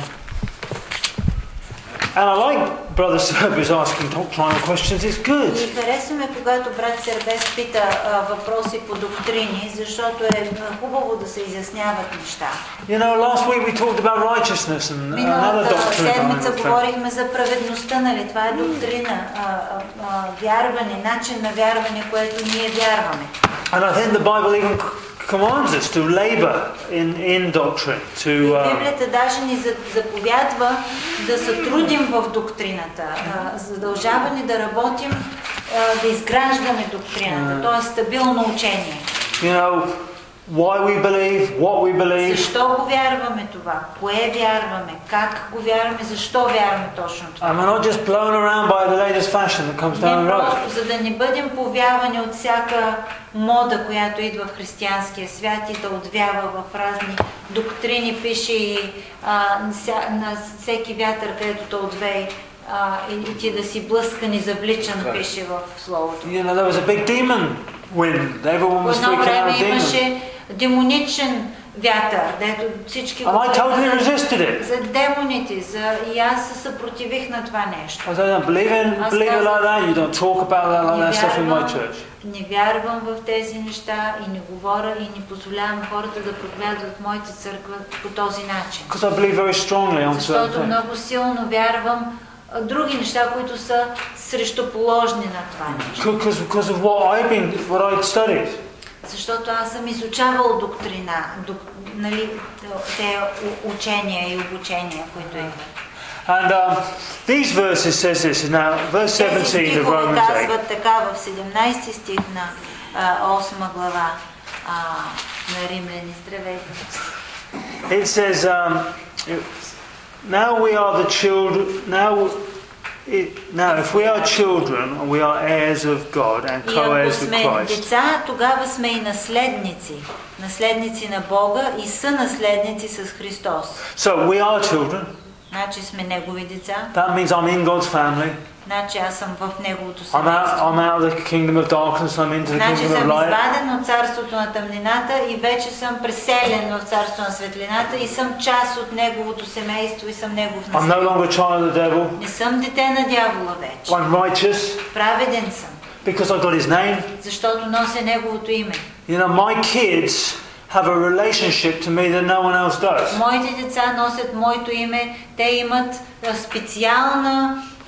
Speaker 2: and I like Brother Serbi's asking doctrinal questions. It's good.
Speaker 1: И харесваме, когато брат Сербес пита а, въпроси по доктрини, защото е хубаво да се изясняват неща.
Speaker 2: You know, last week we talked about righteousness and another
Speaker 1: Миналата
Speaker 2: doctrine.
Speaker 1: седмица говорихме за праведността, нали? Това е доктрина, а, а, а, вярване, начин на вярване, което ние вярваме.
Speaker 2: And I think the Bible even commands us to labour in, in doctrine. To, uh,
Speaker 1: Библията даже ни заповядва да се трудим в доктрината, задължава ни да работим, да изграждаме доктрината, т.е. стабилно учение.
Speaker 2: You know, why we believe, what we believe.
Speaker 1: Защо го вярваме това? Кое вярваме? Как го вярваме? Защо вярваме точно това?
Speaker 2: And we're not just blown around by the latest fashion that comes down
Speaker 1: Не
Speaker 2: the road.
Speaker 1: просто за да не бъдем повявани от всяка мода, която идва в християнския свят и да отвява в разни доктрини, пише и а, на всеки вятър, където те отвей, а, и, и ти да си блъскан и завличан, пише в Словото.
Speaker 2: You know, there was a big demon wind. Everyone was
Speaker 1: По едно
Speaker 2: freaking out
Speaker 1: време
Speaker 2: of demons.
Speaker 1: имаше демоничен вятър, дето всички
Speaker 2: And I totally
Speaker 1: говориха за,
Speaker 2: resisted it.
Speaker 1: за демоните, за... и аз се съпротивих на това нещо.
Speaker 2: I said, I don't believe in,
Speaker 1: Аз
Speaker 2: believe it
Speaker 1: казах,
Speaker 2: like that. You don't talk about that like
Speaker 1: не
Speaker 2: that stuff in my
Speaker 1: вярвам,
Speaker 2: church.
Speaker 1: не вярвам в тези неща и не говоря и не позволявам хората да проповядват в моята църква по този начин.
Speaker 2: Because I believe very strongly on certain
Speaker 1: Защото
Speaker 2: things.
Speaker 1: много силно вярвам а, други неща, които са срещуположни на това нещо.
Speaker 2: Because, because of what I've been, what I'd studied.
Speaker 1: Защото аз съм изучавал доктрина, док, нали, те учения и обучения, които имат.
Speaker 2: And um, these verses says this, now verse seventeen of Romans eight.
Speaker 1: Казват така в седемнайсети стих на а, осма глава а, на Римляни. Здравейте.
Speaker 2: It says, um, now we are the children, now, it, now if we are children, we are heirs of God and
Speaker 1: И ако
Speaker 2: co-heirs with
Speaker 1: сме
Speaker 2: Christ.
Speaker 1: деца, тогава сме и наследници. Наследници на Бога и сънаследници с Христос.
Speaker 2: So we are children.
Speaker 1: Значи сме Негови деца.
Speaker 2: That means I'm in God's family.
Speaker 1: Значи аз съм в Неговото
Speaker 2: I'm out,
Speaker 1: семейство.
Speaker 2: I'm out of the kingdom of darkness, I'm into the
Speaker 1: Значи
Speaker 2: kingdom of
Speaker 1: съм
Speaker 2: light.
Speaker 1: изваден от царството на тъмнината и вече съм преселен в царството на светлината и съм част от Неговото семейство и съм Негов
Speaker 2: I'm no
Speaker 1: наследник.
Speaker 2: longer a child of the devil.
Speaker 1: Не съм дете на дявола вече.
Speaker 2: I'm righteous
Speaker 1: Праведен съм,
Speaker 2: because I got his name.
Speaker 1: защото нося Неговото име.
Speaker 2: You know, my kids have a relationship to me that no one else does.
Speaker 1: Моите деца носят моето име, те имат а, специална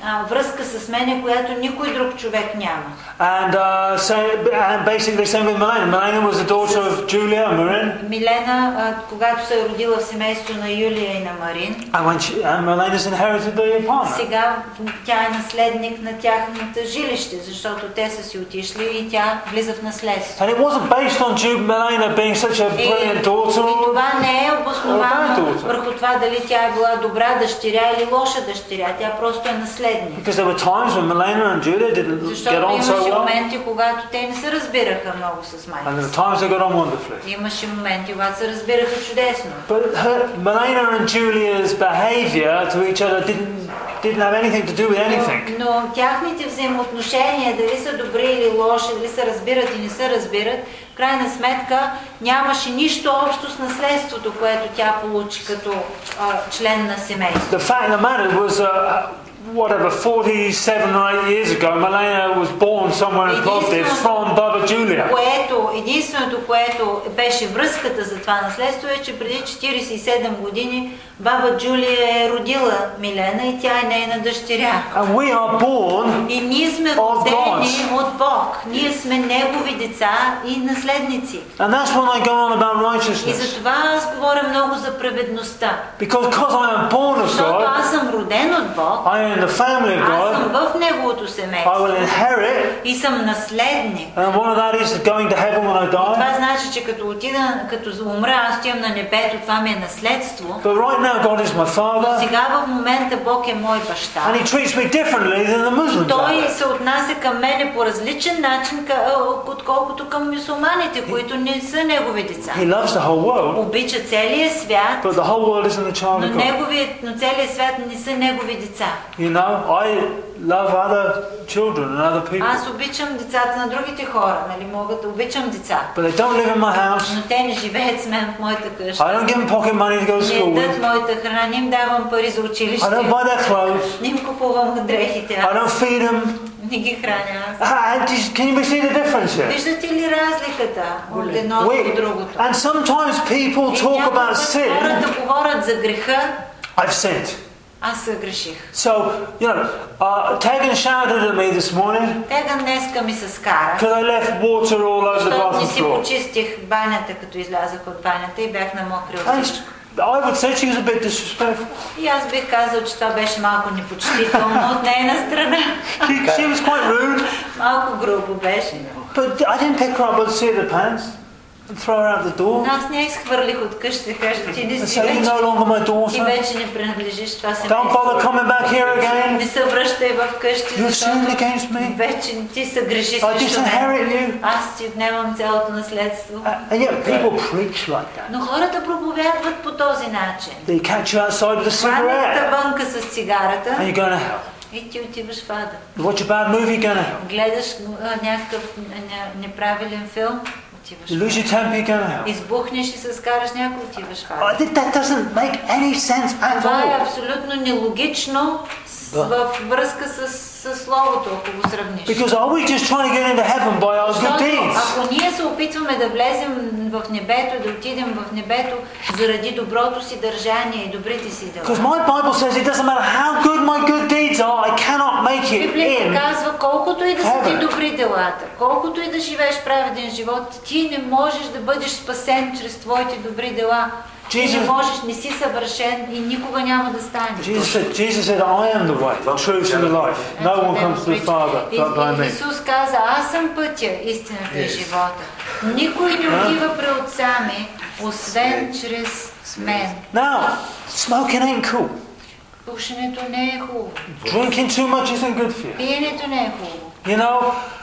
Speaker 1: а, връзка с мене, която никой друг човек няма.
Speaker 2: And, uh, so, and basically same with Milena. Milena was the daughter of Julia and Marin.
Speaker 1: Милена, а, когато се е родила в семейството на Юлия и на Марин,
Speaker 2: And, when she, and Milena's inherited the apartment.
Speaker 1: сега тя е наследник на тяхната жилище, защото те са си отишли и тя влиза в наследство.
Speaker 2: And it wasn't based on Jude Milena being such a brilliant
Speaker 1: И,
Speaker 2: daughter.
Speaker 1: и това не е обосновано
Speaker 2: daughter.
Speaker 1: върху това дали тя е била добра дъщеря или лоша дъщеря. Тя просто е наследник.
Speaker 2: Because there were times when Milena and Julia didn't get
Speaker 1: Защото
Speaker 2: on so
Speaker 1: имаше
Speaker 2: well.
Speaker 1: моменти, когато те не се разбираха много с майка
Speaker 2: And there
Speaker 1: си.
Speaker 2: were times they got on wonderfully.
Speaker 1: Имаше моменти, когато се разбираха чудесно.
Speaker 2: But her, Milena and Julia's behaviour to each other didn't didn't have anything to do with anything.
Speaker 1: Но, но тяхните взаимоотношения, дали са добри или лоши, дали се разбират и не се разбират, в крайна сметка нямаше нищо общо с наследството, което тя получи като а, член на семейството.
Speaker 2: The fact of the matter was, uh, whatever, forty-seven or eight years ago, Milena was born somewhere in Plovdiv from Baba Julia.
Speaker 1: Което, единственото, което беше връзката за това наследство е, че преди четиридесет и седем години баба Джулия е родила Милена и тя е нейна дъщеря.
Speaker 2: And we are born
Speaker 1: И ние сме родени от Бог. Ние сме Негови деца и наследници.
Speaker 2: And that's when I go on about
Speaker 1: И
Speaker 2: righteousness.
Speaker 1: за това аз говоря много за праведността.
Speaker 2: Because because I am born of
Speaker 1: Защото
Speaker 2: God,
Speaker 1: аз съм роден от Бог,
Speaker 2: I am in the family of
Speaker 1: аз съм
Speaker 2: God,
Speaker 1: в Неговото
Speaker 2: I
Speaker 1: семейство
Speaker 2: will inherit,
Speaker 1: и съм наследник.
Speaker 2: and one of that is going to heaven when I
Speaker 1: Това
Speaker 2: die.
Speaker 1: значи, че като отида, като умра, аз отивам на небето, това ми е наследство.
Speaker 2: But right now God is my father,
Speaker 1: Сега в момента Бог е мой баща.
Speaker 2: and He treats me differently than the Muslims.
Speaker 1: Той
Speaker 2: do.
Speaker 1: се отнася към мене по различен начин, ка- отколкото към мюсюлманите, които не са Негови деца.
Speaker 2: He loves the whole world,
Speaker 1: Обича целия свят,
Speaker 2: but the whole world isn't the child
Speaker 1: но,
Speaker 2: of God.
Speaker 1: неговият, но целият свят не са Негови деца.
Speaker 2: You know, I love other children and other people,
Speaker 1: Аз обичам децата на другите хора, нали, мога да обичам деца.
Speaker 2: but they don't live in my house.
Speaker 1: Но те не живеят с мен в моята къща.
Speaker 2: I don't give them pocket money to go to
Speaker 1: Не
Speaker 2: school
Speaker 1: ядат
Speaker 2: with.
Speaker 1: моята храна, не им давам пари за
Speaker 2: I
Speaker 1: училище.
Speaker 2: don't buy their clothes.
Speaker 1: Не им купувам дрехите,
Speaker 2: I don't
Speaker 1: аз
Speaker 2: feed them.
Speaker 1: не ги храня аз.
Speaker 2: Ah, just- can you see the difference here?
Speaker 1: Виждате ли разликата от едното
Speaker 2: We-
Speaker 1: от другото?
Speaker 2: and sometimes people
Speaker 1: И
Speaker 2: talk
Speaker 1: някога
Speaker 2: about sin.
Speaker 1: хората говорят за греха,
Speaker 2: I've sinned.
Speaker 1: аз съгреших.
Speaker 2: So, you know, uh, Tegan shouted at me this morning
Speaker 1: Тега днеска ми се скара,
Speaker 2: because I left water all over the
Speaker 1: защото не
Speaker 2: bathroom
Speaker 1: си
Speaker 2: floor.
Speaker 1: почистих банята, като излязах от банята и бях намокрил
Speaker 2: And
Speaker 1: всичко.
Speaker 2: I would say she was a bit disrespectful.
Speaker 1: И аз бих казал, че това беше малко непочтително от нейна страна.
Speaker 2: She, she was quite rude,
Speaker 1: Малко грубо беше.
Speaker 2: but I didn't pick her up by the seat of the pants and throw her out the door
Speaker 1: Но аз не я изхвърлих от къща и кажа, ти не
Speaker 2: and
Speaker 1: си
Speaker 2: say, you're
Speaker 1: вече,
Speaker 2: no longer my
Speaker 1: ти
Speaker 2: daughter.
Speaker 1: вече не принадлежиш това
Speaker 2: Don't
Speaker 1: семейство.
Speaker 2: bother coming back here
Speaker 1: Не
Speaker 2: again.
Speaker 1: се връщай в къщи,
Speaker 2: You've sinned
Speaker 1: защото
Speaker 2: against me.
Speaker 1: вече ти се греши
Speaker 2: I
Speaker 1: срещу мен.
Speaker 2: disinherit you.
Speaker 1: Аз ти отнемам цялото наследство.
Speaker 2: Uh, And yet people preach like that.
Speaker 1: Но хората проповядват по този начин.
Speaker 2: They catch you outside with a
Speaker 1: Хванат
Speaker 2: cigarette
Speaker 1: вънка с цигарата
Speaker 2: and you're going to hell.
Speaker 1: и ти отиваш в ада.
Speaker 2: You watch a bad movie, you're going to hell.
Speaker 1: Гледаш а, някакъв а, неправилен филм, отиваш
Speaker 2: You
Speaker 1: в
Speaker 2: lose
Speaker 1: ада.
Speaker 2: your temper, you're going to hell.
Speaker 1: Избухнеш и се скараш някой, отиваш в
Speaker 2: I
Speaker 1: ада.
Speaker 2: think that doesn't make any sense at
Speaker 1: Това е
Speaker 2: all.
Speaker 1: абсолютно нелогично с-
Speaker 3: Да.
Speaker 1: в връзка с, с Словото, ако го сравниш.
Speaker 2: Because are we just trying to get into heaven by our good
Speaker 1: Защото
Speaker 2: deeds?
Speaker 1: ако ние се опитваме да влезем в небето, да отидем в небето заради доброто си държание и добрите си
Speaker 2: Because
Speaker 1: дела.
Speaker 2: my Bible says it doesn't matter how good my good deeds are, I cannot make it
Speaker 1: Библията
Speaker 2: in.
Speaker 1: казва, колкото и да са ти
Speaker 2: Heaven.
Speaker 1: добри делата, колкото и да живееш праведен живот, ти не можеш да бъдеш спасен чрез твоите добри дела. Ти не
Speaker 2: Jesus-
Speaker 1: можеш, не си съвършен и никога няма да станеш.
Speaker 2: Jesus said, Jesus said, I am the way, the truth and the life. No one comes to the Father
Speaker 1: И-
Speaker 2: but by
Speaker 1: и-
Speaker 2: me.
Speaker 1: Исус каза, аз съм пътя, истината и живота. Никой не отива при Отца ми, освен чрез мен.
Speaker 2: Now, smoking ain't cool.
Speaker 1: Пушенето не е хубаво.
Speaker 2: Drinking too much isn't good for you.
Speaker 1: Пиенето не е хубаво.
Speaker 2: You know,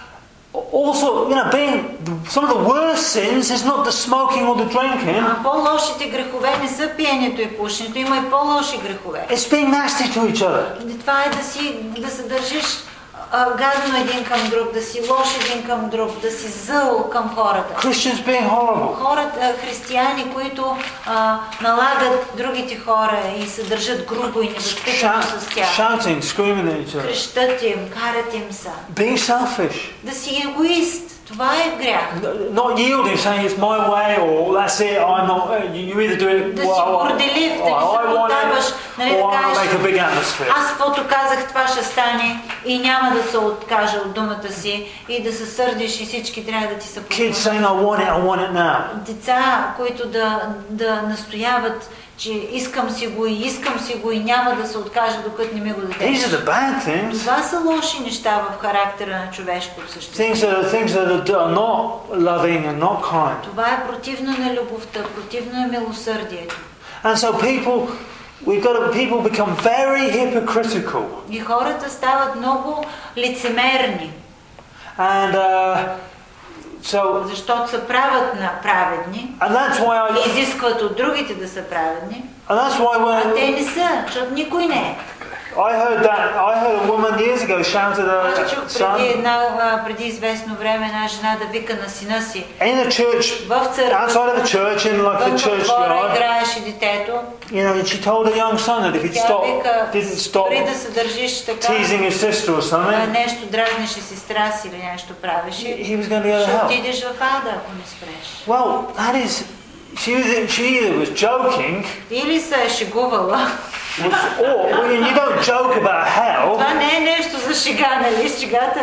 Speaker 2: also, you know, being some of the worst sins is not the smoking or the drinking.
Speaker 1: А по-лошите грехове не са пиенето и пушенето, има и по-лоши грехове.
Speaker 2: It's being nasty to each other.
Speaker 1: Това е да си, да се държиш а, гадно един към друг, да си лош един към друг, да си зъл към хората.
Speaker 2: Christians being horrible.
Speaker 1: Хората, християни, които а, налагат другите хора и се държат грубо и невъзпитано с
Speaker 2: Shout,
Speaker 1: тях.
Speaker 2: shouting, screaming at each other.
Speaker 1: Крещат им, карат им са.
Speaker 2: Being selfish.
Speaker 1: Да си егоист. Това е грях.
Speaker 2: Not yielding, saying it's my way or that's it, I'm not, you either do it,
Speaker 1: Да си
Speaker 2: well,
Speaker 1: горделив, да
Speaker 2: I
Speaker 1: не се
Speaker 2: want
Speaker 1: поддаваш,
Speaker 2: it,
Speaker 1: нали
Speaker 2: or
Speaker 1: да
Speaker 2: I make a
Speaker 1: кажеш,
Speaker 2: big atmosphere.
Speaker 1: аз каквото казах, това ще стане и няма да се откажа от думата си и да се сърдиш и всички трябва да ти се
Speaker 2: Kids
Speaker 1: поклонят.
Speaker 2: saying, I want it, I want it now.
Speaker 1: Деца, които да, да настояват, че искам си го и искам си го и няма да се откажа, докато не ми го
Speaker 2: These
Speaker 1: дадеш.
Speaker 2: are the bad things.
Speaker 1: Това са лоши неща в характера на човешкото същество.
Speaker 2: Things that are, things that are not loving and not kind.
Speaker 1: Това е противно на любовта, противно на милосърдието.
Speaker 2: And so people, we've got to, people become very hypocritical.
Speaker 1: И хората стават много лицемерни,
Speaker 2: And uh, so,
Speaker 1: защото се правят на праведни
Speaker 2: and that's why
Speaker 1: и
Speaker 2: I,
Speaker 1: изискват от другите да са праведни,
Speaker 2: and that's why
Speaker 1: а те
Speaker 2: when
Speaker 1: не са, защото никой не е.
Speaker 2: I heard that, I heard a woman years ago shout at
Speaker 1: Аз
Speaker 2: her
Speaker 1: чух преди,
Speaker 2: son
Speaker 1: една, а, преди известно време една жена да вика на сина си
Speaker 2: in a church,
Speaker 1: в църква,
Speaker 2: outside of a church, in like the
Speaker 1: вън
Speaker 2: church
Speaker 1: в двора
Speaker 2: yard.
Speaker 1: играеше детето.
Speaker 2: You know, and she told a young son that if he'd
Speaker 1: Тя
Speaker 2: stop,
Speaker 1: вика,
Speaker 2: didn't stop
Speaker 1: спри да се държиш така,
Speaker 2: teasing his sister or
Speaker 1: а,
Speaker 2: something,
Speaker 1: нещо дразнеше сестра си или нещо правеше,
Speaker 2: he was going to go to
Speaker 1: ще
Speaker 2: hell.
Speaker 1: отидеш в ада, ако не спреш.
Speaker 2: Well, that is, she, was- she either was joking,
Speaker 1: Или се е шегувала.
Speaker 2: was, or well, you don't joke about hell.
Speaker 1: Това не е нещо за шега, нали? Шегата.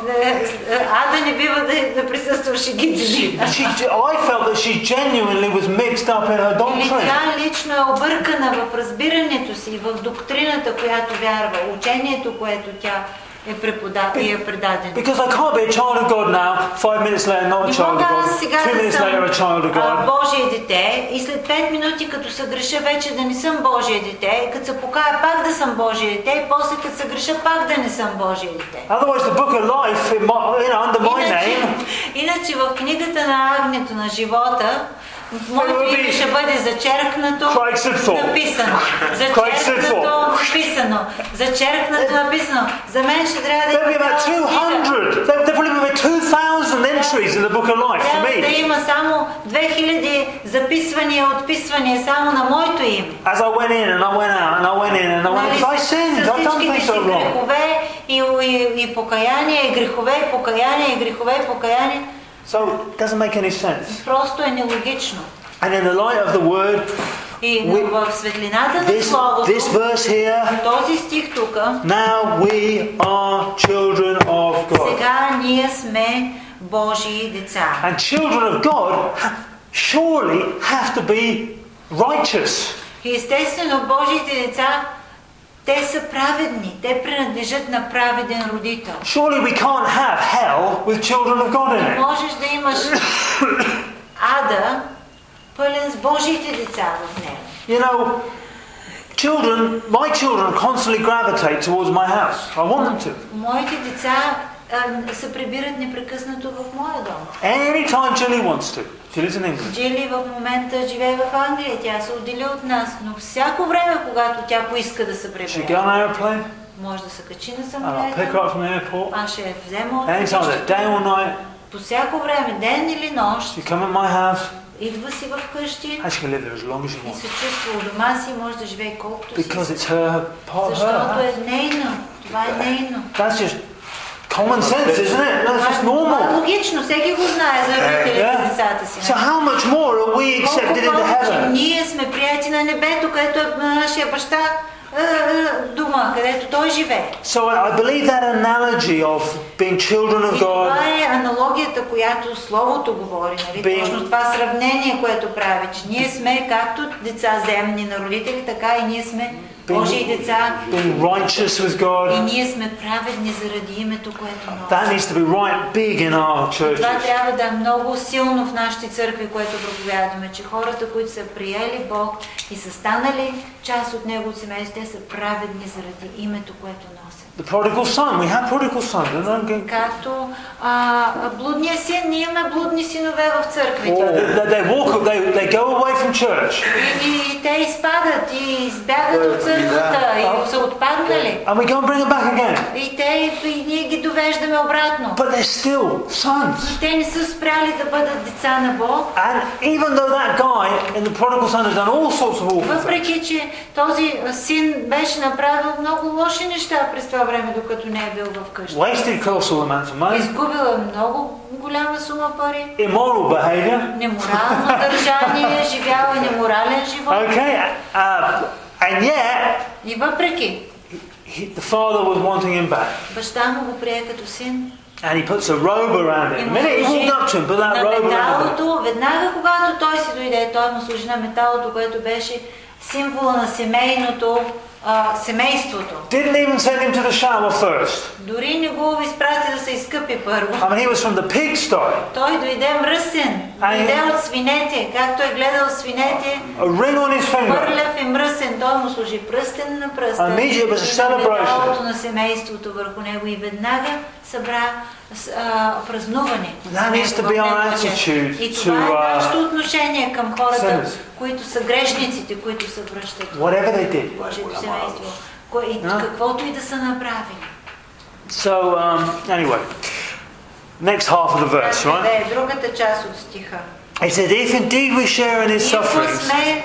Speaker 1: Ада не бива да, да присъства в шегите си.
Speaker 2: She, I felt that she genuinely was mixed up in her
Speaker 1: Или
Speaker 2: doctrine.
Speaker 1: тя лично е объркана в разбирането си, в доктрината, която вярва, учението, което тя е преподала и е предадена.
Speaker 2: Because I can't be a child of God now, five minutes later not a
Speaker 1: Не
Speaker 2: child of
Speaker 1: мога аз
Speaker 2: God,
Speaker 1: сега
Speaker 2: two
Speaker 1: да
Speaker 2: minutes
Speaker 1: съм
Speaker 2: later a child of
Speaker 1: а,
Speaker 2: God.
Speaker 1: Божие дете и след пет минути, като се греша вече да не съм Божие дете, и като се покая пак да съм Божие дете, и после като се греша пак да не съм Божие дете.
Speaker 2: Otherwise the book of life, in my, you know, under my
Speaker 1: Иначе,
Speaker 2: name,
Speaker 1: иначе в книгата на агнето на живота, моето име ще бъде зачеркнато,
Speaker 2: Craig Sidthorpe.
Speaker 1: написано.
Speaker 2: Craig
Speaker 1: Зачеркнато,
Speaker 2: Sidthorpe.
Speaker 1: написано. Зачеркнато, написано. За мен ще трябва да
Speaker 2: there'll be
Speaker 1: има
Speaker 2: about
Speaker 1: цяла
Speaker 2: two
Speaker 1: книга.
Speaker 2: hundred, there- there'll probably be about two thousand entries in the book of life for
Speaker 1: Трябва да
Speaker 2: me.
Speaker 1: има само две хиляди записвания, отписвания само на моето име.
Speaker 2: As I went in and I went out and I went in and I went,
Speaker 1: Нали,
Speaker 2: because I
Speaker 1: с-
Speaker 2: sinned,
Speaker 1: с
Speaker 2: I've done
Speaker 1: всичките
Speaker 2: things
Speaker 1: си
Speaker 2: so wrong.
Speaker 1: грехове и, и, и покаяние, и грехове, и покаяние, и грехове, и покаяние.
Speaker 2: So it doesn't make any sense.
Speaker 1: Просто е нелогично.
Speaker 2: And in the light of the word,
Speaker 1: И
Speaker 2: We-
Speaker 1: в светлината на
Speaker 2: this,
Speaker 1: Словото,
Speaker 2: this verse here,
Speaker 1: този стих тук,
Speaker 2: now we are children of God.
Speaker 1: сега ние сме Божии деца.
Speaker 2: And children of God ha- surely have to be righteous.
Speaker 1: И естествено Божиите деца, те са праведни, те принадлежат на праведен родител.
Speaker 2: Surely we can't have hell with children of God in it.
Speaker 1: Можеш да имаш ада, пълен с Божиите деца в него.
Speaker 2: You know, children, my children constantly gravitate towards my house. I want them to.
Speaker 1: Моите деца а, се прибират непрекъснато в моя дом.
Speaker 2: Anytime Julie wants to. She lives in England.
Speaker 1: Джили в момента живее в Англия, тя се отдели от нас, но всяко време, когато тя поиска да се
Speaker 2: She
Speaker 1: прибере,
Speaker 2: go on an airplane,
Speaker 1: може да се качи на
Speaker 2: and I'll pick her
Speaker 1: самолета,
Speaker 2: up from the airport.
Speaker 1: аз ще я взема от
Speaker 2: Anytime of the day or
Speaker 1: летището.
Speaker 2: night,
Speaker 1: По всяко време, ден или нощ,
Speaker 2: she come at my house,
Speaker 1: идва си в къщи
Speaker 2: and she can live there as long as she
Speaker 1: и
Speaker 2: wants.
Speaker 1: се чувства у дома си, може да живее колкото си
Speaker 2: Because
Speaker 1: иска.
Speaker 2: it's her part of her
Speaker 1: Защото
Speaker 2: house.
Speaker 1: е нейно. Това е нейно.
Speaker 2: That's just common sense, isn't it? That's just
Speaker 1: Това е
Speaker 2: normal.
Speaker 1: логично, всеки го знае за родителите
Speaker 2: Yeah.
Speaker 1: на децата си.
Speaker 2: So how much more are we accepted into
Speaker 1: Колко повече
Speaker 2: heaven?
Speaker 1: ние сме прияти на небето, където е на нашия баща е, е, дума, където той живее.
Speaker 2: So I believe that analogy of being children of
Speaker 1: И това
Speaker 2: God,
Speaker 1: е аналогията, която Словото говори, нали?
Speaker 2: Being-
Speaker 1: Точно това сравнение, което прави, че ние сме както деца земни на родители, така и ние сме Божии деца
Speaker 2: being righteous with
Speaker 1: и
Speaker 2: God,
Speaker 1: ние сме праведни заради името, което
Speaker 2: that
Speaker 1: носим.
Speaker 2: needs to be right big in our
Speaker 1: Това
Speaker 2: churches.
Speaker 1: трябва да е много силно в нашите църкви, което проповядваме, че хората, които са приели Бог и са станали част от Неговото семейство, те са праведни заради името, което носят.
Speaker 2: The prodigal son, we have prodigal sons, and I'm going,
Speaker 1: Както а, блудния син, ние имаме блудни синове в църквите.
Speaker 2: oh, they, they walk, they, they go away from church,
Speaker 1: И, и, и те изпадат и избягат от църквата и са отпаднали.
Speaker 2: and we go and bring them back again.
Speaker 1: И те, и ние ги довеждаме обратно.
Speaker 2: But they're still sons.
Speaker 1: Те не са спряли да бъдат деца на Бог.
Speaker 2: And even though that guy in the prodigal son has done all sorts of awful things,
Speaker 1: Въпреки, че този син беше направил много лоши неща през това време, докато не е бил в къща.
Speaker 2: wasted colossal amounts of money,
Speaker 1: Изгубил е много голяма сума пари,
Speaker 2: immoral behavior.
Speaker 1: неморално държание, живял е неморален живот.
Speaker 2: Okay, uh, and yet
Speaker 1: И въпреки,
Speaker 2: he, the father was wanting him back,
Speaker 1: баща му го прие като син.
Speaker 2: and he puts a robe around
Speaker 1: И
Speaker 2: him.
Speaker 1: му
Speaker 2: The minute he
Speaker 1: служи
Speaker 2: walked up to him, put that
Speaker 1: на
Speaker 2: robe around him.
Speaker 1: металото, веднага когато той си дойде, той му служи на металото, което беше символа на семейното, а, семейството.
Speaker 2: Didn't even send him to the shower first.
Speaker 1: Дори не го изпрати да се изкъпи първо.
Speaker 2: I mean, he was from the pigsty.
Speaker 1: Той дойде мръсен, дойде от свинете, както е гледал свинете,
Speaker 2: A ring on his finger.
Speaker 1: пърлев и мръсен, той му служи пръстен на пръстен
Speaker 2: Immediately it was a
Speaker 1: и на
Speaker 2: celebration.
Speaker 1: металото на семейството върху него и веднага събра а, празнуване.
Speaker 2: That needs to be our attitude
Speaker 1: И това
Speaker 2: to,
Speaker 1: е
Speaker 2: uh,
Speaker 1: нашето отношение към хората,
Speaker 2: sinners.
Speaker 1: които са грешниците, които се връщат в
Speaker 2: Whatever they did.
Speaker 1: Божието семейство. Кое- и
Speaker 2: Yeah.
Speaker 1: каквото и да са направили.
Speaker 2: So, um, anyway, next half of the verse, right?
Speaker 1: Да е другата част от стиха.
Speaker 2: He said, if indeed we share in his
Speaker 1: И ако
Speaker 2: sufferings,
Speaker 1: сме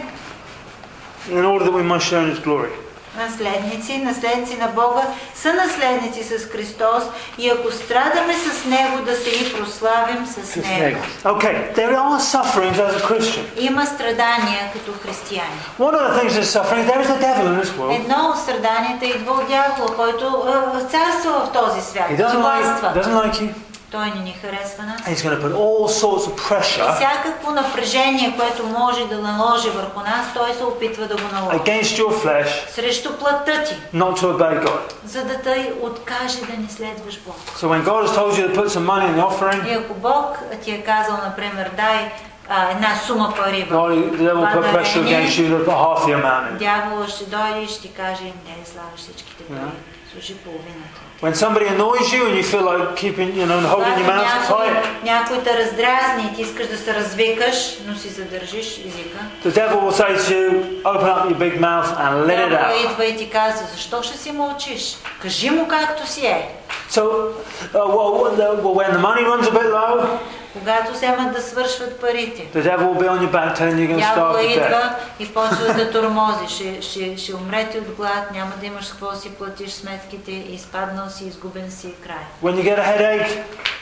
Speaker 2: in order that we might share in his glory.
Speaker 1: наследници, наследници на Бога, са наследници с Христос и ако страдаме с Него, да се и прославим с Него.
Speaker 2: Okay, there are sufferings as a Christian.
Speaker 1: Има страдания като християни.
Speaker 2: One of the things is suffering, there is the devil in this world.
Speaker 1: Едно от страданията идва от дявола, който а, царства в този свят.
Speaker 2: He doesn't like,
Speaker 1: властва.
Speaker 2: doesn't like you.
Speaker 1: Той не ни харесва нас.
Speaker 2: He's going to put all sorts of
Speaker 1: И
Speaker 2: pressure
Speaker 1: всякакво напрежение, което може да наложи върху нас, той се опитва да го наложи.
Speaker 2: against your flesh
Speaker 1: Срещу плътта ти,
Speaker 2: not to obey God.
Speaker 1: за да тъй откаже да не следваш Бог.
Speaker 2: So when God has told you to put some money in the offering,
Speaker 1: И ако Бог ти е казал, например, дай а, една сума пари в
Speaker 2: God, the devil will put pressure against you to put half the amount in.
Speaker 1: дявола ще дойде и ще ти каже, не слагаш всичките пари, служи половината.
Speaker 2: When somebody annoys you and you feel like keeping, you know, holding your mouth
Speaker 1: Някой,
Speaker 2: tight,
Speaker 1: някой те раздразни и ти искаш да се развикаш, но си задържиш езика.
Speaker 2: the devil will say to you, open up your big mouth and let it
Speaker 1: Дявола
Speaker 2: out.
Speaker 1: идва и ти казва, защо ще си мълчиш? Кажи му както си е.
Speaker 2: So, uh, well, when the, well, when the money runs a bit low,
Speaker 1: Когато вземат да свършват парите,
Speaker 2: the devil will be on your back telling you you're going to starve
Speaker 1: дявола
Speaker 2: to death.
Speaker 1: идва и почва да тормози. Ще, ще, ще умрете от глад, няма да имаш какво да си платиш сметките, изпаднал си, изгубен си, край.
Speaker 2: When you get a headache,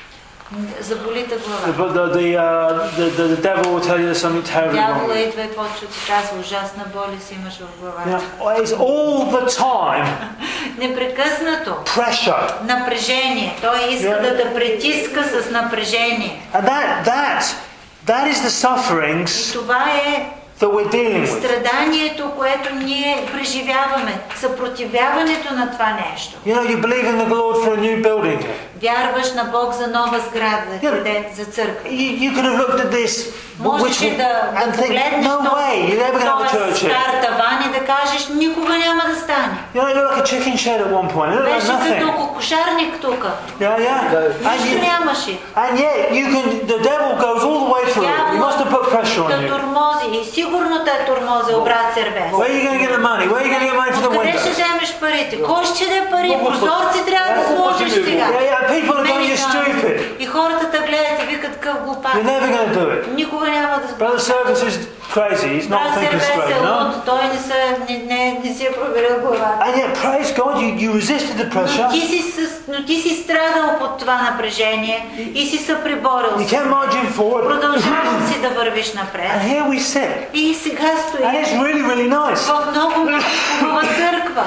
Speaker 1: Заболита
Speaker 2: the,
Speaker 1: глава.
Speaker 2: the, the, uh, the, the, the devil will tell you there's something terribly wrong
Speaker 1: Дявола
Speaker 2: with you.
Speaker 1: идва и почва да ти казва, ужасна болест имаш в главата.
Speaker 2: Now, it's all the time
Speaker 1: Непрекъснато.
Speaker 2: pressure.
Speaker 1: Напрежение. Той иска
Speaker 2: Yeah.
Speaker 1: да те притиска с напрежение.
Speaker 2: And that, that, that is the
Speaker 1: И
Speaker 2: sufferings
Speaker 1: това е
Speaker 2: that we're dealing with.
Speaker 1: страданието, което ние преживяваме. Съпротивяването на това нещо.
Speaker 2: You know, you believe in the Lord for a new building here.
Speaker 1: Вярваш на Бог за нова сграда,
Speaker 2: Yeah.
Speaker 1: къде, за църква.
Speaker 2: You, you could have looked at this which
Speaker 1: Можеш
Speaker 2: would,
Speaker 1: да, да
Speaker 2: and think,
Speaker 1: погледнеш
Speaker 2: no way, you're never going to have a church
Speaker 1: този
Speaker 2: here.
Speaker 1: стар таван и да кажеш, никога няма да стане.
Speaker 2: You know, it looked like a chicken shed at one point. It looked like
Speaker 1: Беше
Speaker 2: nothing.
Speaker 1: като кокошарник тук.
Speaker 2: Yeah, yeah. And,
Speaker 1: Нищо
Speaker 2: you,
Speaker 1: нямаше.
Speaker 2: and yet, you can. The devil goes all the way through it. He must have put pressure on
Speaker 1: Те
Speaker 2: you.
Speaker 1: тормози и сигурно те тормозил, брат Сербес.
Speaker 2: Where are you going to get the money? Where are you going to get money for the
Speaker 1: Къде ще
Speaker 2: windows?
Speaker 1: вземеш парите? Кой ще даде пари? Прозорци трябва да сложиш сега.
Speaker 2: Yeah, yeah. People are going,
Speaker 1: Мени
Speaker 2: you're
Speaker 1: казват.
Speaker 2: stupid.
Speaker 1: И хората те гледат и викат къв глупак.
Speaker 2: You're never going to do it.
Speaker 1: Никога няма да
Speaker 2: Brother
Speaker 1: сбъркаш.
Speaker 2: Service is crazy. He's not
Speaker 1: Брат
Speaker 2: thinking
Speaker 1: Сербес
Speaker 2: straight,
Speaker 1: е
Speaker 2: no?
Speaker 1: луд. Той не, се, не, не, не си е проверил главата.
Speaker 2: And yet, praise God, you, you resisted the
Speaker 1: Но
Speaker 2: pressure.
Speaker 1: ти, си, с- но ти си страдал под това напрежение и си се приборил.
Speaker 2: You
Speaker 1: с
Speaker 2: kept
Speaker 1: него.
Speaker 2: marching forward.
Speaker 1: Продължавал си да вървиш напред.
Speaker 2: And here we sit.
Speaker 1: И сега
Speaker 2: And it's
Speaker 1: стоиш
Speaker 2: really, really nice.
Speaker 1: в много много хубава църква.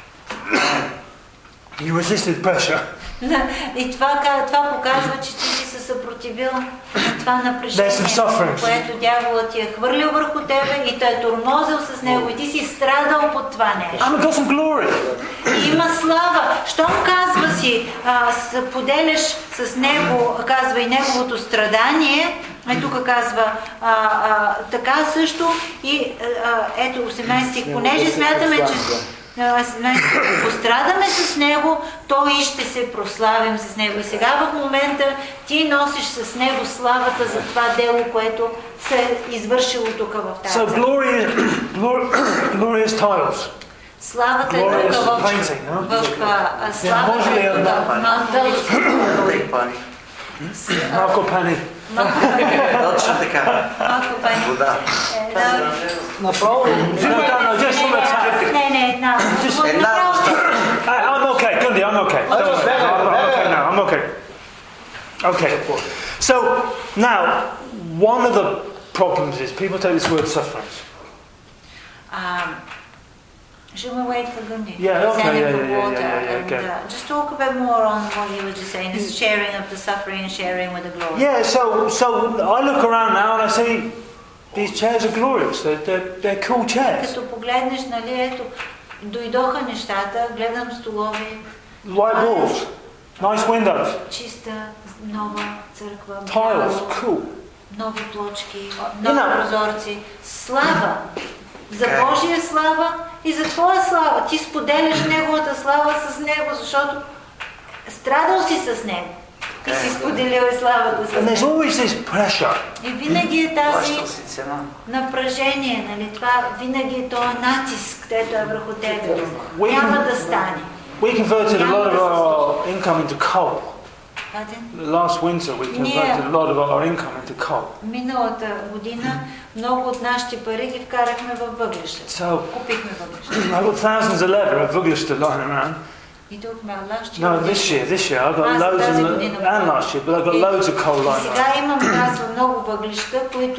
Speaker 2: You resisted pressure.
Speaker 1: И това, ка- това показва, че ти си се съпротивил на това напрежение,
Speaker 2: There's some sufferings.
Speaker 1: което дяволът ти е хвърлил върху тебе и те е тормозил с него и ти си страдал под това нещо.
Speaker 2: And we've got some glory.
Speaker 1: И има слава. Щом казва си, а, с- поделяш с него, казва и неговото страдание, е тук казва а, а, така също и а, ето осемнайсети стих, понеже смятаме, че ако страдаме с него, то и ще се прославим с него. И сега в момента ти носиш с него славата за това дело, което се е извършило тук в тази
Speaker 2: So
Speaker 1: църква.
Speaker 2: glorious, glor- glorious titles.
Speaker 1: Славата е тук
Speaker 2: Glorious
Speaker 1: в,
Speaker 2: painting, no?
Speaker 1: в а, а, славата
Speaker 2: може ли
Speaker 1: е тук.
Speaker 2: една?
Speaker 1: Мантъл.
Speaker 4: Дай пани.
Speaker 2: Малко пани.
Speaker 4: Точно така.
Speaker 1: Малко пани.
Speaker 4: Вода.
Speaker 1: Една-
Speaker 3: Направо.
Speaker 2: No, no, no, just from a tap.
Speaker 1: Не, не, една.
Speaker 4: Една.
Speaker 1: Направо.
Speaker 2: I, I'm okay, Gundi, I'm Okay. So now, one of the problems is people take this word sufferings.
Speaker 1: Um, should we wait for Gundi?
Speaker 2: Yeah, okay,
Speaker 1: Send him
Speaker 2: yeah,
Speaker 1: for
Speaker 2: yeah, yeah,
Speaker 1: water
Speaker 2: yeah, yeah,
Speaker 1: and,
Speaker 2: okay.
Speaker 1: uh, just talk a bit more on what you were just saying, this sharing of the suffering and sharing with the glory.
Speaker 2: Yeah, so so I look around now and I see these chairs are glorious. They're, they're, they're cool chairs.
Speaker 1: Като погледнеш, нали, ето, дойдоха нещата, гледам столови,
Speaker 2: White walls, nice windows,
Speaker 1: чиста, нова църква,
Speaker 2: tiles,
Speaker 1: бяло,
Speaker 2: cool.
Speaker 1: нови плочки,
Speaker 2: You
Speaker 1: нови
Speaker 2: know-
Speaker 1: прозорци. Слава! За
Speaker 4: Okay.
Speaker 1: Божия слава и за твоя слава. Ти споделяш Неговата слава с Него, защото страдал си с Него. И си споделил и славата с
Speaker 2: And there's
Speaker 1: Него.
Speaker 2: always this pressure.
Speaker 1: И винаги е тази
Speaker 4: Плащал си цена.
Speaker 1: напрежение, нали? Това винаги е този натиск, който е върху тебе.
Speaker 2: We
Speaker 1: Няма
Speaker 2: can-
Speaker 1: да стане.
Speaker 2: We converted a lot of our income into coal.
Speaker 1: Пардon?
Speaker 2: Last winter we converted a lot of our income into coal.
Speaker 1: Миналата година много от нашите пари ги вкарахме във въглища.
Speaker 2: So
Speaker 1: Купихме въглища.
Speaker 2: I've got thousands of leather of Vuglista lying around.
Speaker 1: И тук ме лащи.
Speaker 2: No, this year, this year I've got
Speaker 1: Аз
Speaker 2: loads
Speaker 1: тази
Speaker 2: of,
Speaker 1: година.
Speaker 2: and last year, but I've got
Speaker 1: И-
Speaker 2: loads of coal
Speaker 1: И
Speaker 2: lying
Speaker 1: сега
Speaker 2: around.
Speaker 1: имам аз много въглища, които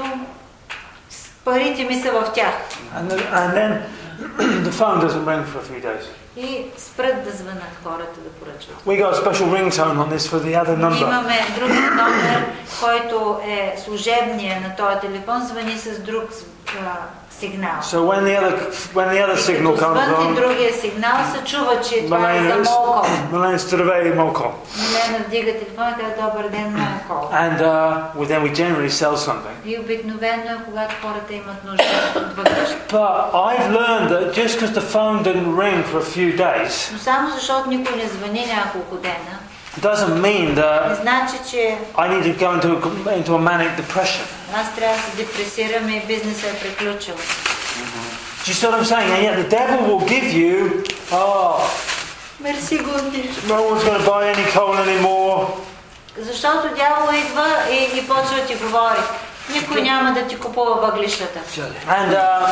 Speaker 1: с- парите ми са в тях.
Speaker 2: And, the, and then the phone doesn't ring for a few days.
Speaker 1: И спрат да звънат хората да поръчват.
Speaker 2: We got a special ringtone on this for the other number.
Speaker 1: Имаме друг номер, който е служебния на този телефон, звъни с друг а, сигнал.
Speaker 2: So when the other when the other
Speaker 1: И
Speaker 2: signal
Speaker 1: като
Speaker 2: comes
Speaker 1: звънти
Speaker 2: on,
Speaker 1: другия сигнал, се чува, че това е за
Speaker 2: Milena
Speaker 1: Молко.
Speaker 2: Milena Stravei Molko.
Speaker 1: Милена вдига телефон и казва добър ден, Молко.
Speaker 2: And uh, well, then we generally sell something.
Speaker 1: И обикновено е, когато хората имат нужда от въглища.
Speaker 2: But I've learned that just because the phone didn't ring for a few days
Speaker 1: Но само защото никой не звъни няколко дена,
Speaker 2: doesn't mean
Speaker 1: не
Speaker 2: that
Speaker 1: значи, че
Speaker 2: I need to go into a, into a manic depression.
Speaker 1: аз трябва да се депресирам и бизнесът е приключил.
Speaker 2: Do you see what I'm saying? And yet the devil will give you, oh,
Speaker 1: Мерси, Гунди.
Speaker 2: no one's going to buy any coal anymore.
Speaker 1: Защото дявола идва и, и почва да ти говори. Никой няма да ти купува въглищата.
Speaker 2: And uh,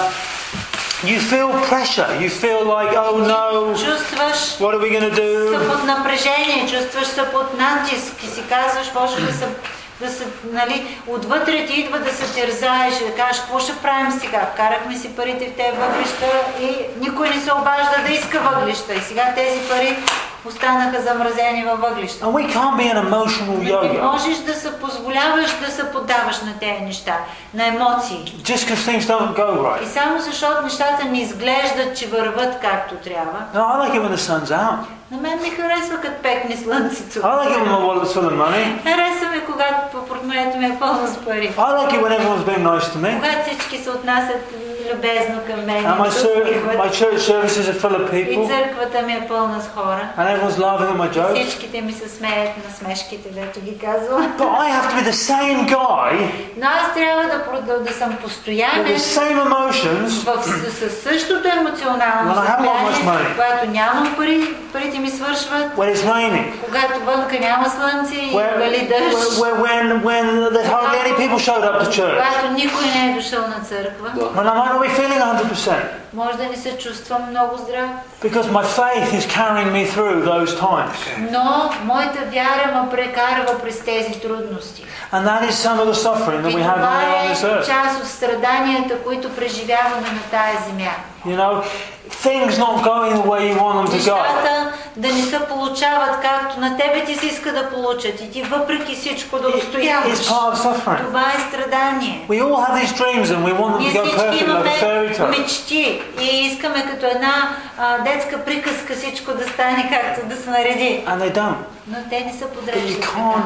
Speaker 2: you feel pressure. You feel like, oh no,
Speaker 1: Чувстваш
Speaker 2: what are we going to
Speaker 1: се
Speaker 2: do?
Speaker 1: под напрежение, чувстваш се под натиск и си казваш, може да се, да се, нали, отвътре ти идва да се терзаеш и да кажеш, какво ще правим сега? Вкарахме си парите в тези въглища и никой не се обажда да иска въглища. И сега тези пари останаха замразени във въглища.
Speaker 2: And we can't be an emotional
Speaker 1: Не
Speaker 2: yo-yo.
Speaker 1: можеш да се позволяваш да се поддаваш на тези неща, на емоции.
Speaker 2: Just because things don't go
Speaker 1: И
Speaker 2: right.
Speaker 1: само защото нещата не изглеждат, че върват както трябва.
Speaker 2: No, I like it when the sun's out.
Speaker 1: На мен ми харесва като пекне слънцето.
Speaker 2: I like it when my wallet's full of money.
Speaker 1: Хареса ми, когато по портмонето ми е пълно с пари.
Speaker 2: I like it when everyone's being nice to me.
Speaker 1: Когато всички се отнасят любезно към мен.
Speaker 2: And my,
Speaker 1: и се
Speaker 2: ser-
Speaker 1: усмихват.
Speaker 2: my church services are full of
Speaker 1: И
Speaker 2: people.
Speaker 1: църквата ми е пълна с хора.
Speaker 2: And everyone's laughing at my jokes.
Speaker 1: Всичките ми се смеят на смешките, дето ги казвам.
Speaker 2: But I have to be the same guy
Speaker 1: Но аз трябва да, продъл, да съм
Speaker 2: with the
Speaker 1: постоянен
Speaker 2: same emotions
Speaker 1: в, с, с същото емоционално
Speaker 2: When I have not much
Speaker 1: състояние,
Speaker 2: money.
Speaker 1: когато нямам пари, парите ми свършват,
Speaker 2: when it's raining.
Speaker 1: когато вънка няма слънце и
Speaker 2: Where,
Speaker 1: вали дъжд,
Speaker 2: where, when, when there's hardly any people showed up to church.
Speaker 1: когато никой не е дошъл на църква,
Speaker 2: When I might not be feeling one hundred percent.
Speaker 1: може да не се чувствам много здрав.
Speaker 2: Because my faith is carrying me through those times.
Speaker 1: Но моята вяра ме прекарва през тези трудности.
Speaker 2: And that is some of the suffering that
Speaker 1: И
Speaker 2: we have
Speaker 1: това
Speaker 2: on
Speaker 1: е
Speaker 2: this earth.
Speaker 1: част от страданията, които преживяваме на тая земя.
Speaker 2: You know, things not going the way you want them to go.
Speaker 1: Нещата да не се получават както на тебе ти се иска да получат и ти въпреки всичко да
Speaker 2: It's
Speaker 1: устояваш.
Speaker 2: part of suffering.
Speaker 1: Това е страдание.
Speaker 2: We all have these dreams and we want them
Speaker 1: Ние
Speaker 2: to go
Speaker 1: всички
Speaker 2: perfect like a
Speaker 1: имаме
Speaker 2: fairy tale.
Speaker 1: мечти и искаме като една а, детска приказка всичко да стане както да се нареди.
Speaker 2: And they don't.
Speaker 1: Но те не са
Speaker 2: But you
Speaker 1: подреждани.
Speaker 2: can't,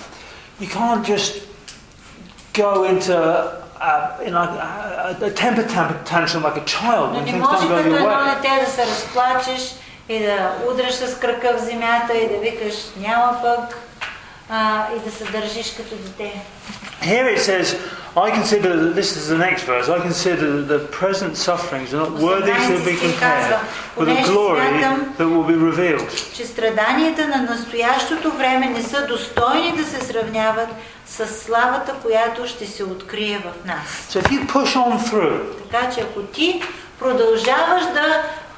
Speaker 2: you can't just go into a, in like a, a temper tam- tantrum like a child
Speaker 1: Но
Speaker 2: when
Speaker 1: не
Speaker 2: things
Speaker 1: може
Speaker 2: don't go
Speaker 1: като
Speaker 2: your
Speaker 1: едно
Speaker 2: way.
Speaker 1: дете да се разплачеш и да удраш с крака в земята и да викаш няма пък а, и да се държиш като дете.
Speaker 2: Here it says, I consider, this is the next verse, I consider that the present sufferings are not worthy to be compared with the glory that will be revealed.
Speaker 1: Че страданията на настоящото време не са достойни да се сравняват с славата, която ще се открие в нас.
Speaker 2: So if you push on through,
Speaker 1: Така че ако ти продължаваш да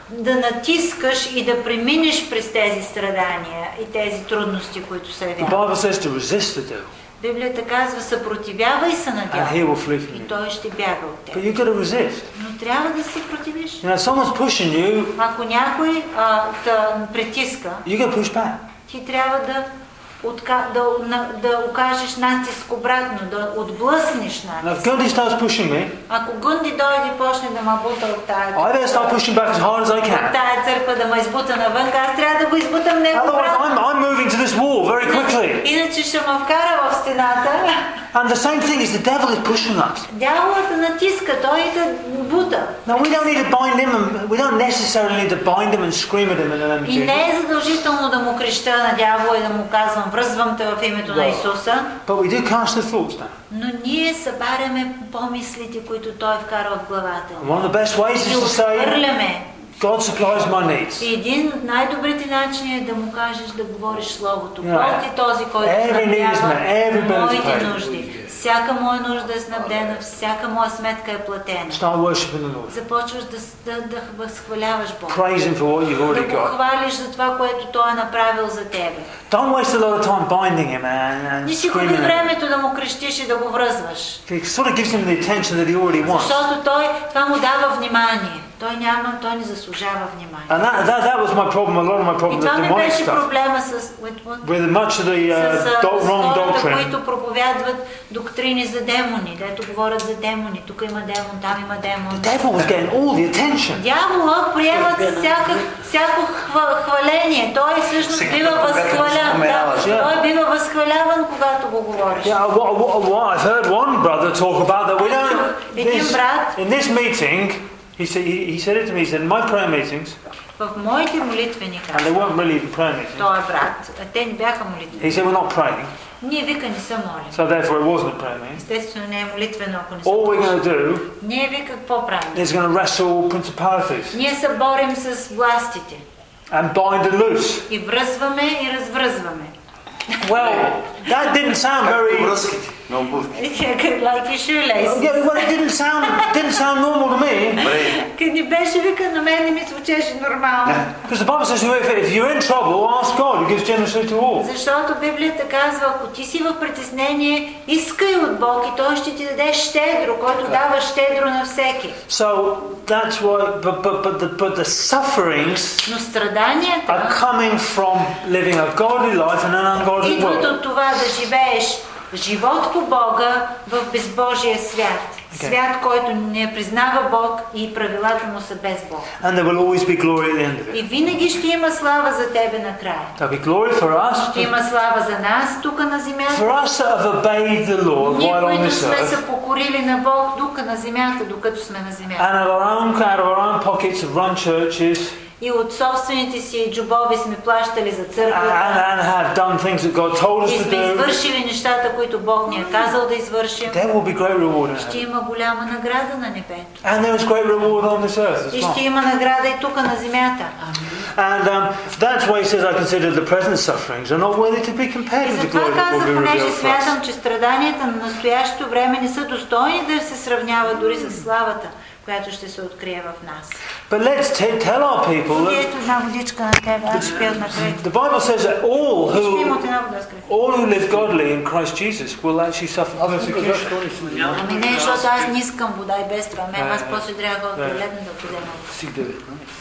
Speaker 1: да натискаш и да преминеш през тези страдания и тези трудности, които се
Speaker 2: The
Speaker 1: явяват.
Speaker 2: Bible says to resist the devil.
Speaker 1: Библията казва, съпротивявай се на
Speaker 2: And he will
Speaker 1: дявола
Speaker 2: flee from
Speaker 1: и
Speaker 2: you.
Speaker 1: той ще бяга от
Speaker 2: But
Speaker 1: теб.
Speaker 2: you've got to resist.
Speaker 1: Но трябва да се противиш.
Speaker 2: You know, someone's pushing you,
Speaker 1: Ако някой а, те притиска,
Speaker 2: you got to push back.
Speaker 1: ти трябва да, отка... да, на, да окажеш натиск обратно, да отблъснеш
Speaker 2: Now, if
Speaker 1: натиск.
Speaker 2: Gundy starts pushing me,
Speaker 1: Ако Гунди дойде и почне да ме бута от тая,
Speaker 2: I better start pushing back as hard as I
Speaker 1: от
Speaker 2: can.
Speaker 1: тая църква, да ме избута навън, аз трябва да го избутам него
Speaker 2: Otherwise, I'm,
Speaker 1: обратно.
Speaker 2: I'm moving to this wall very quickly.
Speaker 1: Иначе ще ме вкара в стената.
Speaker 2: And the same thing is the devil is pushing us.
Speaker 1: Дяволът натиска, той да бута.
Speaker 2: Now, we don't need to bind him, and we don't necessarily need to bind him and scream at him in the name of
Speaker 1: И не
Speaker 2: Jesus.
Speaker 1: е задължително да му креща на дявола и да му казвам, връзвам те в името на Исуса.
Speaker 2: But we do cast the thoughts down.
Speaker 1: Но ние събаряме помислите, които той вкарва в главата.
Speaker 2: And one of the best ways
Speaker 1: И
Speaker 2: is to say,
Speaker 1: отхвърляме.
Speaker 2: God supplies my needs.
Speaker 1: И един от най-добрите начини е да му кажеш да говориш Словото.
Speaker 2: Yeah.
Speaker 1: Бог е този, който
Speaker 2: Every need is
Speaker 1: снабдява
Speaker 2: met, every bill is
Speaker 1: моите
Speaker 2: paid.
Speaker 1: нужди. Всяка моя нужда е снабдена, всяка моя сметка е платена.
Speaker 2: Start worshiping the Lord.
Speaker 1: Започваш да, да, да възхваляваш Бог.
Speaker 2: Praise him for what you've
Speaker 1: Да
Speaker 2: already
Speaker 1: го
Speaker 2: got.
Speaker 1: хвалиш за това, което Той е направил за тебе.
Speaker 2: Don't waste a lot of time binding him and, and
Speaker 1: Не си губи
Speaker 2: screaming at him.
Speaker 1: времето да му крещиш и да го връзваш.
Speaker 2: It sort of gives him the attention that he already wants.
Speaker 1: Защото той, това му дава внимание. Той няма, той не заслужава внимание.
Speaker 2: And that, that, that was my problem, a lot of my
Speaker 1: И
Speaker 2: problem with
Speaker 1: това ми
Speaker 2: demonic
Speaker 1: беше
Speaker 2: stuff.
Speaker 1: проблема с, with what?
Speaker 2: With much of the uh,
Speaker 1: с,
Speaker 2: do-
Speaker 1: с
Speaker 2: wrong
Speaker 1: хората,
Speaker 2: doctrine.
Speaker 1: които проповядват доктрини за демони, дето говорят за демони. Тук има демон, там има демон.
Speaker 2: The devil was getting all the attention.
Speaker 1: Дявола приема всяка, всяко хва, хваление. Той всъщност
Speaker 4: Всеки
Speaker 1: бива
Speaker 4: път, когато го
Speaker 1: възхваляван. Да,
Speaker 4: споменаваш,
Speaker 2: да.
Speaker 1: той бива възхваляван, когато го говориш.
Speaker 2: Yeah, what, what, what I've heard one brother talk about that we don't.
Speaker 1: Един
Speaker 2: This,
Speaker 1: брат
Speaker 2: in this meeting, he said he, he said it to me. He said in my prayer meetings,
Speaker 1: в моите молитвени
Speaker 2: and they
Speaker 1: каза,
Speaker 2: weren't really even prayer meetings.
Speaker 1: той е брат, а те не бяха молитвени.
Speaker 2: He said we're not praying,
Speaker 1: Ние вика не са молим.
Speaker 2: so therefore it wasn't a prayer meeting.
Speaker 1: Естествено не е молитвено, ако не са
Speaker 2: All we're
Speaker 1: молим.
Speaker 2: going to do
Speaker 1: Ние вика какво правим?
Speaker 2: is going to wrestle principalities
Speaker 1: Ние се борим с властите.
Speaker 2: and bind and loose.
Speaker 1: И връзваме и развръзваме.
Speaker 2: Well, that didn't sound very.
Speaker 4: Както връзките на обувки.
Speaker 1: Like your shoelaces.
Speaker 2: Yeah, well, it didn't sound didn't sound normal to me.
Speaker 4: Добре.
Speaker 1: Къде ни беше вика, на мен не ми звучеше нормално.
Speaker 2: Because the Bible says if, if you're in trouble, ask God. He gives generously to all.
Speaker 1: Защото Библията казва, ако ти си в притеснение, искай от Бог и Той ще ти даде щедро, който дава щедро на всеки.
Speaker 2: So that's why. But but but the but the sufferings
Speaker 1: Но страданията
Speaker 2: are coming from living a godly life in an ungodly
Speaker 1: идват
Speaker 2: world.
Speaker 1: от това да живееш живот по Бога в безбожия свят.
Speaker 2: Okay.
Speaker 1: Свят, който не признава Бог и правилата му са без Бог.
Speaker 2: And there will always be glory at the end of
Speaker 1: И
Speaker 2: it.
Speaker 1: винаги ще има слава за тебе накрая.
Speaker 2: There'll be glory for us.
Speaker 1: Ще има слава за нас тук на земята.
Speaker 2: For us that have obeyed the Lord
Speaker 1: Ние,
Speaker 2: while on
Speaker 1: които
Speaker 2: this
Speaker 1: сме
Speaker 2: earth.
Speaker 1: се покорили на Бог тук на земята, докато сме на земята.
Speaker 2: And out of our own, out of our own pockets have run churches
Speaker 1: И от собствените си джобови сме плащали за
Speaker 2: and,
Speaker 1: църквата.
Speaker 2: and have done things that God told us
Speaker 1: И
Speaker 2: to
Speaker 1: сме
Speaker 2: do.
Speaker 1: извършили нещата, които Бог ни е казал да извършим.
Speaker 2: There will be great reward in
Speaker 1: Ще
Speaker 2: heaven.
Speaker 1: има голяма награда на небето.
Speaker 2: And there is great reward on this earth as
Speaker 1: И ще
Speaker 2: well.
Speaker 1: има награда и тук на земята.
Speaker 2: And um, that's why he says, I consider the present sufferings are not worthy to be compared
Speaker 1: И
Speaker 2: with the
Speaker 1: затова
Speaker 2: glory that will
Speaker 1: каза,
Speaker 2: be
Speaker 1: понеже
Speaker 2: revealed for us.
Speaker 1: смятам, че страданията на настоящото време не са достойни да се сравняват дори с славата, която ще се открие в нас.
Speaker 2: But let's t- tell our people
Speaker 1: И
Speaker 2: that
Speaker 1: ето една водичка на тебе, аз ще пия отнапред.
Speaker 2: the Bible says that all
Speaker 1: Ще пием
Speaker 2: who
Speaker 1: от една вода скрит.
Speaker 2: all who live godly in Christ Jesus will actually suffer
Speaker 3: Аз тук
Speaker 2: persecution.
Speaker 3: защо не си няма?
Speaker 1: Ами не, защото аз не искам вода и без това. Мен аз после трябва да ходя до ледна да подема.
Speaker 3: Си девет.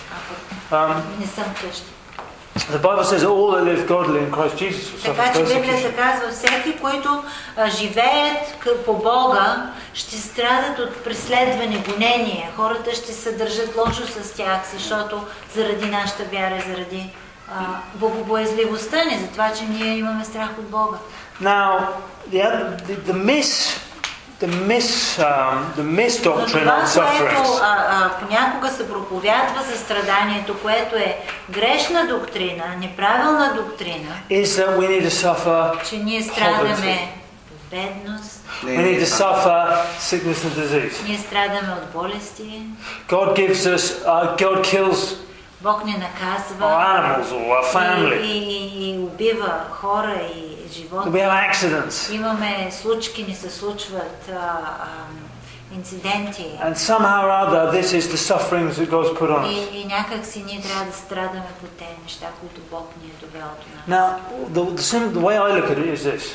Speaker 1: Ако
Speaker 2: Um,
Speaker 1: не съм къщи.
Speaker 2: the Bible says that all that live godly in Christ Jesus will suffer
Speaker 1: Така че
Speaker 2: persecution.
Speaker 1: Библията казва, всеки, които а, живеят къ- по Бога, ще страдат от преследване, гонение. Хората ще се държат лошо с тях, защото заради нашата вяра, заради а, богобоязливостта ни, за това, че ние имаме страх от Бога.
Speaker 2: Now, the, other, the, the miss, the miss, um, the miss
Speaker 1: Но
Speaker 2: doctrine
Speaker 1: това,
Speaker 2: on
Speaker 1: което
Speaker 2: sufferings
Speaker 1: а, а, понякога се проповядва за страданието, което е грешна доктрина, неправилна доктрина,
Speaker 2: is that we need to suffer.
Speaker 1: че ние страдаме от бедност,
Speaker 2: We need to suffer sickness and disease.
Speaker 1: ние страдаме от болести,
Speaker 2: God gives us. Uh, God kills
Speaker 1: Бог ни
Speaker 2: our
Speaker 1: наказва
Speaker 2: animals or our
Speaker 1: и,
Speaker 2: family.
Speaker 1: и, и, и убива хора и животни.
Speaker 2: We have accidents.
Speaker 1: Имаме случки, ни се случват, а, а, инциденти.
Speaker 2: And somehow or other, this is the sufferings that God's put on us.
Speaker 1: И, и някак си ние трябва да страдаме по тези неща, които Бог ни е довел до нас.
Speaker 2: Now, the, the, the way I look at it is this.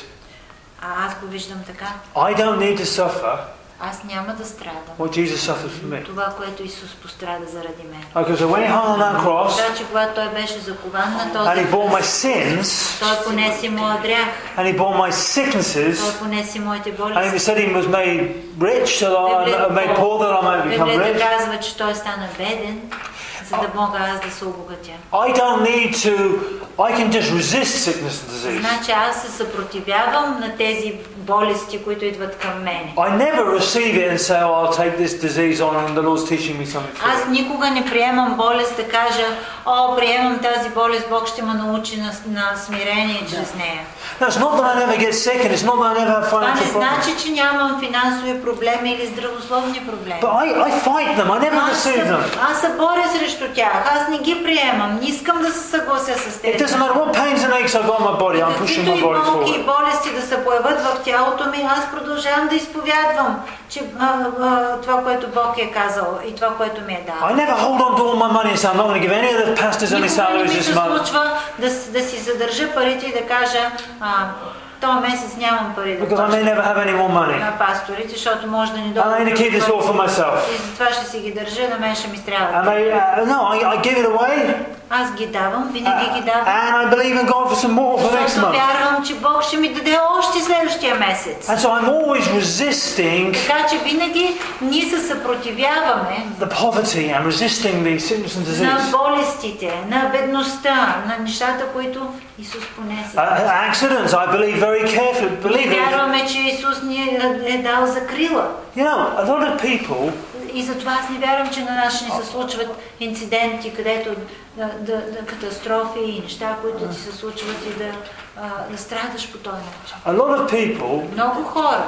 Speaker 1: А аз го виждам така.
Speaker 2: I don't need to suffer
Speaker 1: Аз няма да страдам.
Speaker 2: what Jesus suffered for me.
Speaker 1: Това, което Исус пострада заради мен.
Speaker 2: Okay, so when he hung on that cross,
Speaker 1: Така че когато той беше закован на
Speaker 2: and he
Speaker 1: този
Speaker 2: bore my
Speaker 1: кръст,
Speaker 2: sins,
Speaker 1: той понеси моя грях.
Speaker 2: and he bore my sicknesses,
Speaker 1: Той понеси моите
Speaker 2: and he
Speaker 1: болести.
Speaker 2: said he was made rich, so that I made poor that I might become
Speaker 1: Библията
Speaker 2: rich.
Speaker 1: казва, че той стана беден, за да мога аз да се обогатя.
Speaker 2: I don't need to, I can just resist sickness and disease.
Speaker 1: Значи аз се съпротивявам на тези болести, които идват към мене.
Speaker 2: I never receive it and say, oh, I'll take this disease on and the Lord's teaching me something for
Speaker 1: Аз
Speaker 2: it.
Speaker 1: никога не приемам болест да кажа, о, приемам тази болест, Бог ще ме научи на, на смирение чрез нея.
Speaker 2: No, it's not that I never get sick and it's not that I never have
Speaker 1: Това не
Speaker 2: financial problems.
Speaker 1: значи, че нямам финансови проблеми или здравословни проблеми.
Speaker 2: But I, I fight them, I never
Speaker 1: Аз се,
Speaker 2: receive them.
Speaker 1: аз се боря срещу тях, аз не ги приемам, не искам да се съглася с
Speaker 2: It
Speaker 1: тези.
Speaker 2: doesn't matter what pains and aches I've got in my body, I'm pushing
Speaker 1: Каквито
Speaker 2: my
Speaker 1: и
Speaker 2: body
Speaker 1: болки и
Speaker 2: forward.
Speaker 1: болести да се появят в тялото ми, аз продължавам да изповядвам, че а, а, това, което Бог е казал и това, което ми е дал.
Speaker 2: I never hold on to all my money and say, I'm not going to give any of the pastors any
Speaker 1: Никога не
Speaker 2: salaries
Speaker 1: ми
Speaker 2: this
Speaker 1: се
Speaker 2: month.
Speaker 1: случва да, с- да си задържа парите и да кажа, а, този месец нямам пари да
Speaker 2: Because I may
Speaker 1: плащам
Speaker 2: never have any more money.
Speaker 1: на пасторите, защото може да ни
Speaker 2: And I need to keep this all for
Speaker 1: дойде.
Speaker 2: myself.
Speaker 1: И затова ще си ги държа, на мен ще ми
Speaker 2: I
Speaker 1: трябва.
Speaker 2: may, uh, no, I, I give it away.
Speaker 1: Аз ги давам, винаги ги давам.
Speaker 2: And I believe in God for some more for next
Speaker 1: Защото
Speaker 2: month.
Speaker 1: вярвам, че Бог ще ми даде още следващия месец.
Speaker 2: And so I'm always resisting
Speaker 1: Така че винаги ние се съпротивяваме
Speaker 2: the poverty and resisting the sickness and
Speaker 1: на
Speaker 2: disease.
Speaker 1: болестите, на бедността, на нещата, които Исус понесе.
Speaker 2: Uh, accidents, I believe very carefully.
Speaker 1: Ние
Speaker 2: Believe it.
Speaker 1: вярваме, че Исус ни е, е дал закрила.
Speaker 2: You know, a lot of people,
Speaker 1: И затова аз не вярвам, че на нас ще ни се случват инциденти, където да, да, да, катастрофи и неща, които ти се случват и да, а, да страдаш по този начин.
Speaker 2: a lot of people
Speaker 1: Много хора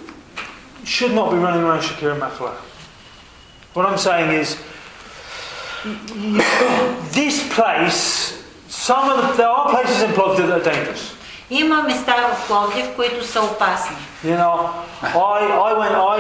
Speaker 2: should not be running around Shakira Makala. What I'm saying is, this place, some of the, there are places in Plovdiv that are dangerous.
Speaker 1: има места в Пловдив, които са опасни.
Speaker 2: You know, I, I went, I,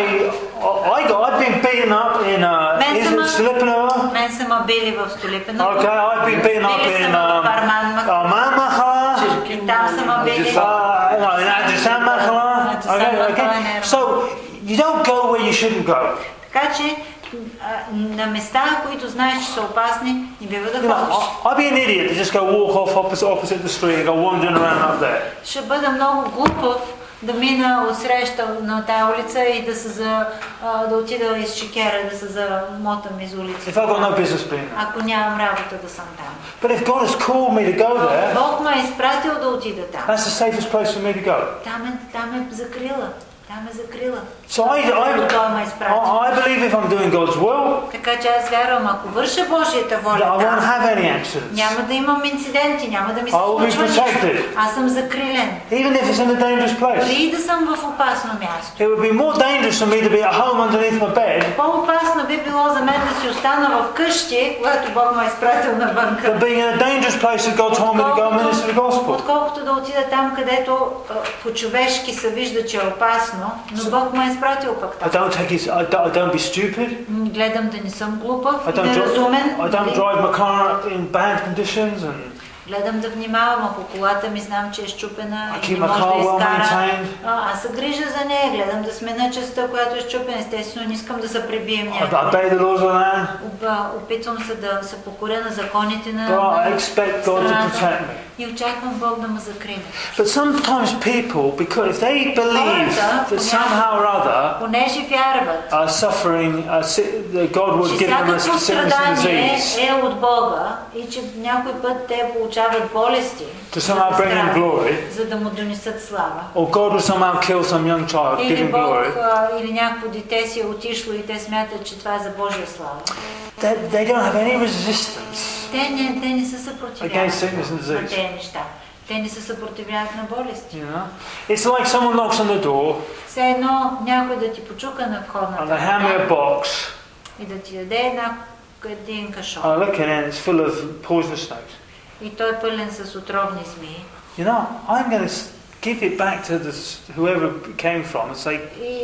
Speaker 2: I got, I've been beaten up in, uh,
Speaker 1: Мен
Speaker 2: is
Speaker 1: са
Speaker 2: it
Speaker 1: ма-
Speaker 2: Stolipino?
Speaker 1: Мен са ме били в Столипино.
Speaker 2: Okay, I've been beaten up
Speaker 1: Били са
Speaker 2: in,
Speaker 1: ме
Speaker 2: um,
Speaker 1: в Арман Мах-
Speaker 2: Arman Mahala,
Speaker 1: И там са ме били.
Speaker 2: uh, no, in Ajisan Mahala. Okay, okay. So, you don't go where you shouldn't go.
Speaker 1: Така че а, на места, които знаеш, че са опасни, не бива да
Speaker 2: You know,
Speaker 1: ходиш.
Speaker 2: I- I'd be an idiot to just go walk off opposite, opposite the street and go wandering around up there.
Speaker 1: Ще бъда много глупав да мина от среща на тази улица и да се за, а, да отида из Шикера, да се замотам из
Speaker 2: If
Speaker 1: улицата.
Speaker 2: I've got no business being there.
Speaker 1: Ако нямам работа да съм там.
Speaker 2: But if God has called me to go there,
Speaker 1: Бог ме е изпратил да отида там.
Speaker 2: that's the safest place for me to go.
Speaker 1: Там е, там е закрила. Там е закрила.
Speaker 2: So I, I,
Speaker 1: Той ме е изпратил.
Speaker 2: I believe if I'm doing God's will,
Speaker 1: Така че аз вярвам, ако върша Божията
Speaker 2: that I
Speaker 1: воля
Speaker 2: won't
Speaker 1: там,
Speaker 2: have any accidents.
Speaker 1: няма да имам инциденти, няма да ми се
Speaker 2: I will be
Speaker 1: случва нищо.
Speaker 2: protected.
Speaker 1: Аз съм закрилен.
Speaker 2: Even if it's in a dangerous place.
Speaker 1: Дори и да съм в опасно място.
Speaker 2: It would be more dangerous for me to be at home underneath my bed
Speaker 1: По-опасно би било за мен да си остана в къщи, когато Бог ме е изпратил навънка.
Speaker 2: than being in a dangerous place that God told me to go and minister the gospel.
Speaker 1: Отколкото да отида там, където а, по-човешки се вижда, че е опасно, но Бог ме е изпратил пък
Speaker 2: I
Speaker 1: там.
Speaker 2: don't take his, I don't, I don't be stupid.
Speaker 1: М, Гледам да не съм глупав
Speaker 2: I
Speaker 1: и
Speaker 2: don't,
Speaker 1: неразумен.
Speaker 2: dri- I don't drive my car in bad conditions and
Speaker 1: Гледам да внимавам, ако колата ми знам, че е щупена
Speaker 2: I
Speaker 1: и не
Speaker 2: keep my
Speaker 1: може
Speaker 2: car
Speaker 1: да
Speaker 2: well
Speaker 1: изкара.
Speaker 2: maintained.
Speaker 1: А, аз се грижа за нея, гледам да смена частта, която е щупена. Естествено, не искам да се прибием
Speaker 2: I
Speaker 1: някъде.
Speaker 2: obey the laws of the land.
Speaker 1: Оба- Опитвам се да се покоря на законите на,
Speaker 2: But I
Speaker 1: на
Speaker 2: expect God to
Speaker 1: страната
Speaker 2: protect me.
Speaker 1: и очаквам Бог да ме закрине.
Speaker 2: But sometimes people, because if they believe that somehow or other
Speaker 1: Понеже вярват,
Speaker 2: are suffering, uh, si- that God would
Speaker 1: че
Speaker 2: give them a
Speaker 1: всякакво
Speaker 2: sickness and
Speaker 1: страдание
Speaker 2: disease,
Speaker 1: е от Бога и че някой път те получават болести,
Speaker 2: to somehow bring him
Speaker 1: страдат,
Speaker 2: glory,
Speaker 1: за да му донесат слава.
Speaker 2: or God will somehow kill some young child, give
Speaker 1: Или
Speaker 2: him
Speaker 1: Бог
Speaker 2: glory,
Speaker 1: а, или някакво дете си е отишло и те смятат, че това е за Божия слава.
Speaker 2: they, they don't have any resistance
Speaker 1: Те не, те не се
Speaker 2: against
Speaker 1: съпротивяват
Speaker 2: sickness and
Speaker 1: на
Speaker 2: disease.
Speaker 1: тези неща. Те не се съпротивяват на болести.
Speaker 2: You know, it's like someone knocks on the door
Speaker 1: Все едно някой да ти почука на
Speaker 2: and
Speaker 1: входната
Speaker 2: they hand me a
Speaker 1: врата
Speaker 2: box.
Speaker 1: и да ти даде една, един кашон.
Speaker 2: I look in it, it's full of poisonous snakes.
Speaker 1: И той е пълен с отровни змии.
Speaker 2: You know, I'm going to give it back to the, whoever it came from and say,
Speaker 1: И,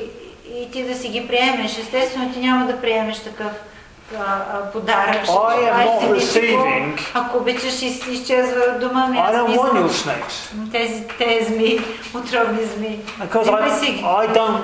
Speaker 1: и ти да си ги приемеш. Естествено, ти няма да приемеш такъв подарък. Ако обичаш, изчезва от дома ми.
Speaker 2: I don't want your snakes.
Speaker 1: Тези, тези зми, отровни зми.
Speaker 2: Because I, I don't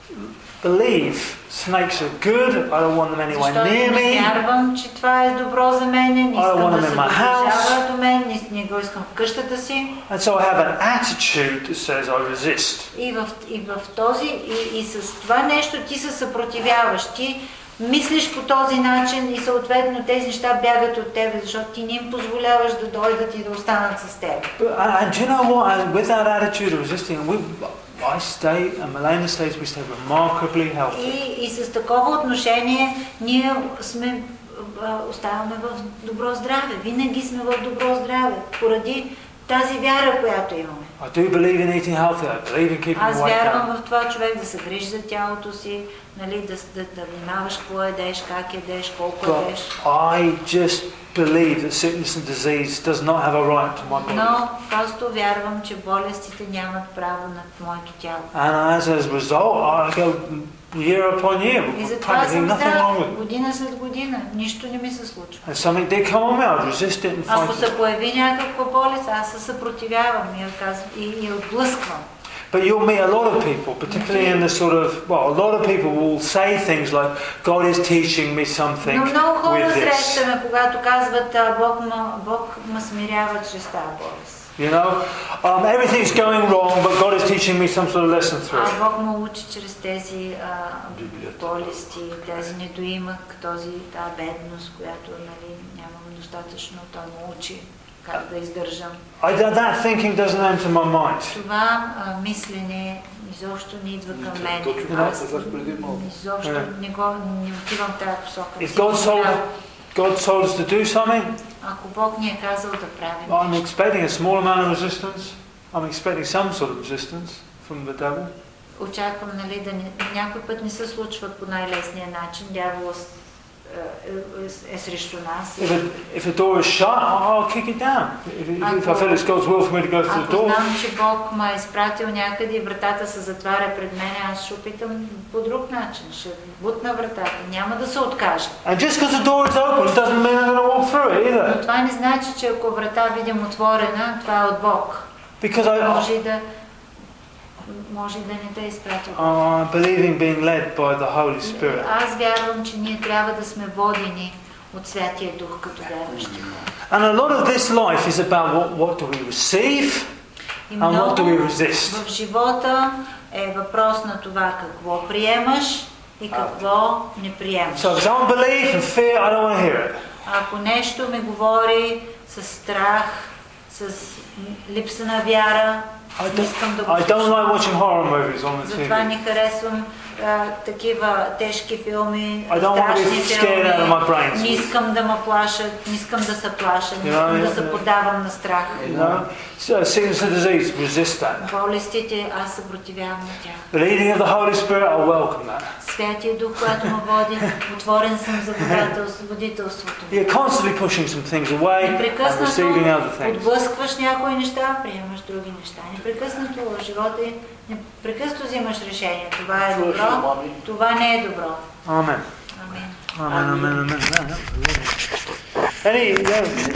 Speaker 2: believe snakes are good. I don't want them anywhere near me.
Speaker 1: Защото вярвам, че това е добро за мен. Не искам да се доближава до мен. Не го искам в къщата си.
Speaker 2: And so I have an attitude that says I resist.
Speaker 1: И в, и в този, и, и с това нещо ти се съпротивяваш. Ти мислиш по този начин и съответно тези неща бягат от тебе, защото ти не им позволяваш да дойдат и да останат с теб.
Speaker 2: And do you know what? And with that attitude of resisting, we, I stay, and Milena stays, we stay remarkably healthy. И, и с такова отношение ние сме, оставаме в добро здраве. Винаги сме в добро здраве, поради тази вяра, която имаме. I do believe in eating healthy. I believe in keeping weight down.
Speaker 1: Аз вярвам в това човек да се грижи за тялото си, нали, да, да, да внимаваш какво едеш, как едеш, колко едеш.
Speaker 2: I just believe that sickness and disease does not have a right to my body.
Speaker 1: Но просто вярвам, че болестите нямат право над моето тяло.
Speaker 2: And as a result, I go year upon year, practically nothing wrong with it.
Speaker 1: Година след година, нищо не ми се случва.
Speaker 2: And something did come on me, I'd resist it and fight it.
Speaker 1: Ако се появи някаква болест, аз се съпротивявам и я, казвам, и, и я отблъсквам.
Speaker 2: But you'll meet a lot of people, particularly in the sort of, well, a lot of people will say things like, God is teaching me something
Speaker 1: Но много хора
Speaker 2: with this.
Speaker 1: срещаме, когато казват, Бог ме, Бог ме смирява чрез тази болест.
Speaker 2: You know, um, everything's going wrong, but God is teaching me some sort of lesson through it.
Speaker 1: А Бог ме учи чрез тези а, болести, тези недоимък, този, тази бедност, която, нали, нямам достатъчно, той ме учи как да издържам.
Speaker 2: I, that thinking doesn't enter my mind.
Speaker 1: Това а, мислене изобщо не идва към мен. Аз изобщо не, го, не отивам в тази посока.
Speaker 2: If God told, God told us to do something,
Speaker 1: ако Бог ни е казал да правим
Speaker 2: I'm expecting a small amount of resistance. I'm expecting some sort of resistance from the devil.
Speaker 1: Очаквам, нали, да не, някой път не се случва по най-лесния начин. Дявол е, е срещу нас.
Speaker 2: If a, if a door is shut, I'll kick it down. If, if I feel it's God's will for me to go through the door.
Speaker 1: Ако знам, че Бог ме е изпратил някъде и вратата се затваря пред мен, аз ще опитам по друг начин. Ще бутна вратата. Няма да се откажа.
Speaker 2: And just because the door is open doesn't mean I'm going to walk through it either.
Speaker 1: Но това не значи, че ако врата видим отворена, това е от Бог.
Speaker 2: Because I
Speaker 1: може и да може да не те е изпратил.
Speaker 2: I believe in being led by the Holy Spirit.
Speaker 1: Аз вярвам, че ние трябва да сме водени от Святия Дух като вярващи.
Speaker 2: And a lot of this life is about what, what do we receive and what do we resist.
Speaker 1: В живота е въпрос на това какво приемаш и какво не приемаш.
Speaker 2: So if it's unbelief and fear, I don't want to hear it.
Speaker 1: Ако нещо ме говори с страх, с липса на вяра,
Speaker 2: I don't, I don't like watching horror movies on the T V.
Speaker 1: Затова не харесвам а, такива тежки филми,
Speaker 2: I don't want to be scared out of my brain.
Speaker 1: Не искам да ме плашат, не искам да се плаша, не искам you know, да се подавам на страх.
Speaker 2: You know? So, sickness and disease, resist that.
Speaker 1: Болестите, аз съпротивявам на тях.
Speaker 2: The leading of the Holy Spirit, I welcome that.
Speaker 1: Святия Дух, който ме води, отворен съм за водителството.
Speaker 2: You're constantly pushing some things away and receiving other things.
Speaker 1: Отблъскваш някои неща, приемаш други неща. Непрекъснато в живота и непрекъснато взимаш решение. Това е добро, това не е добро.
Speaker 2: Амен.
Speaker 1: Амен.
Speaker 2: Амен, амен, амен. Any, yeah.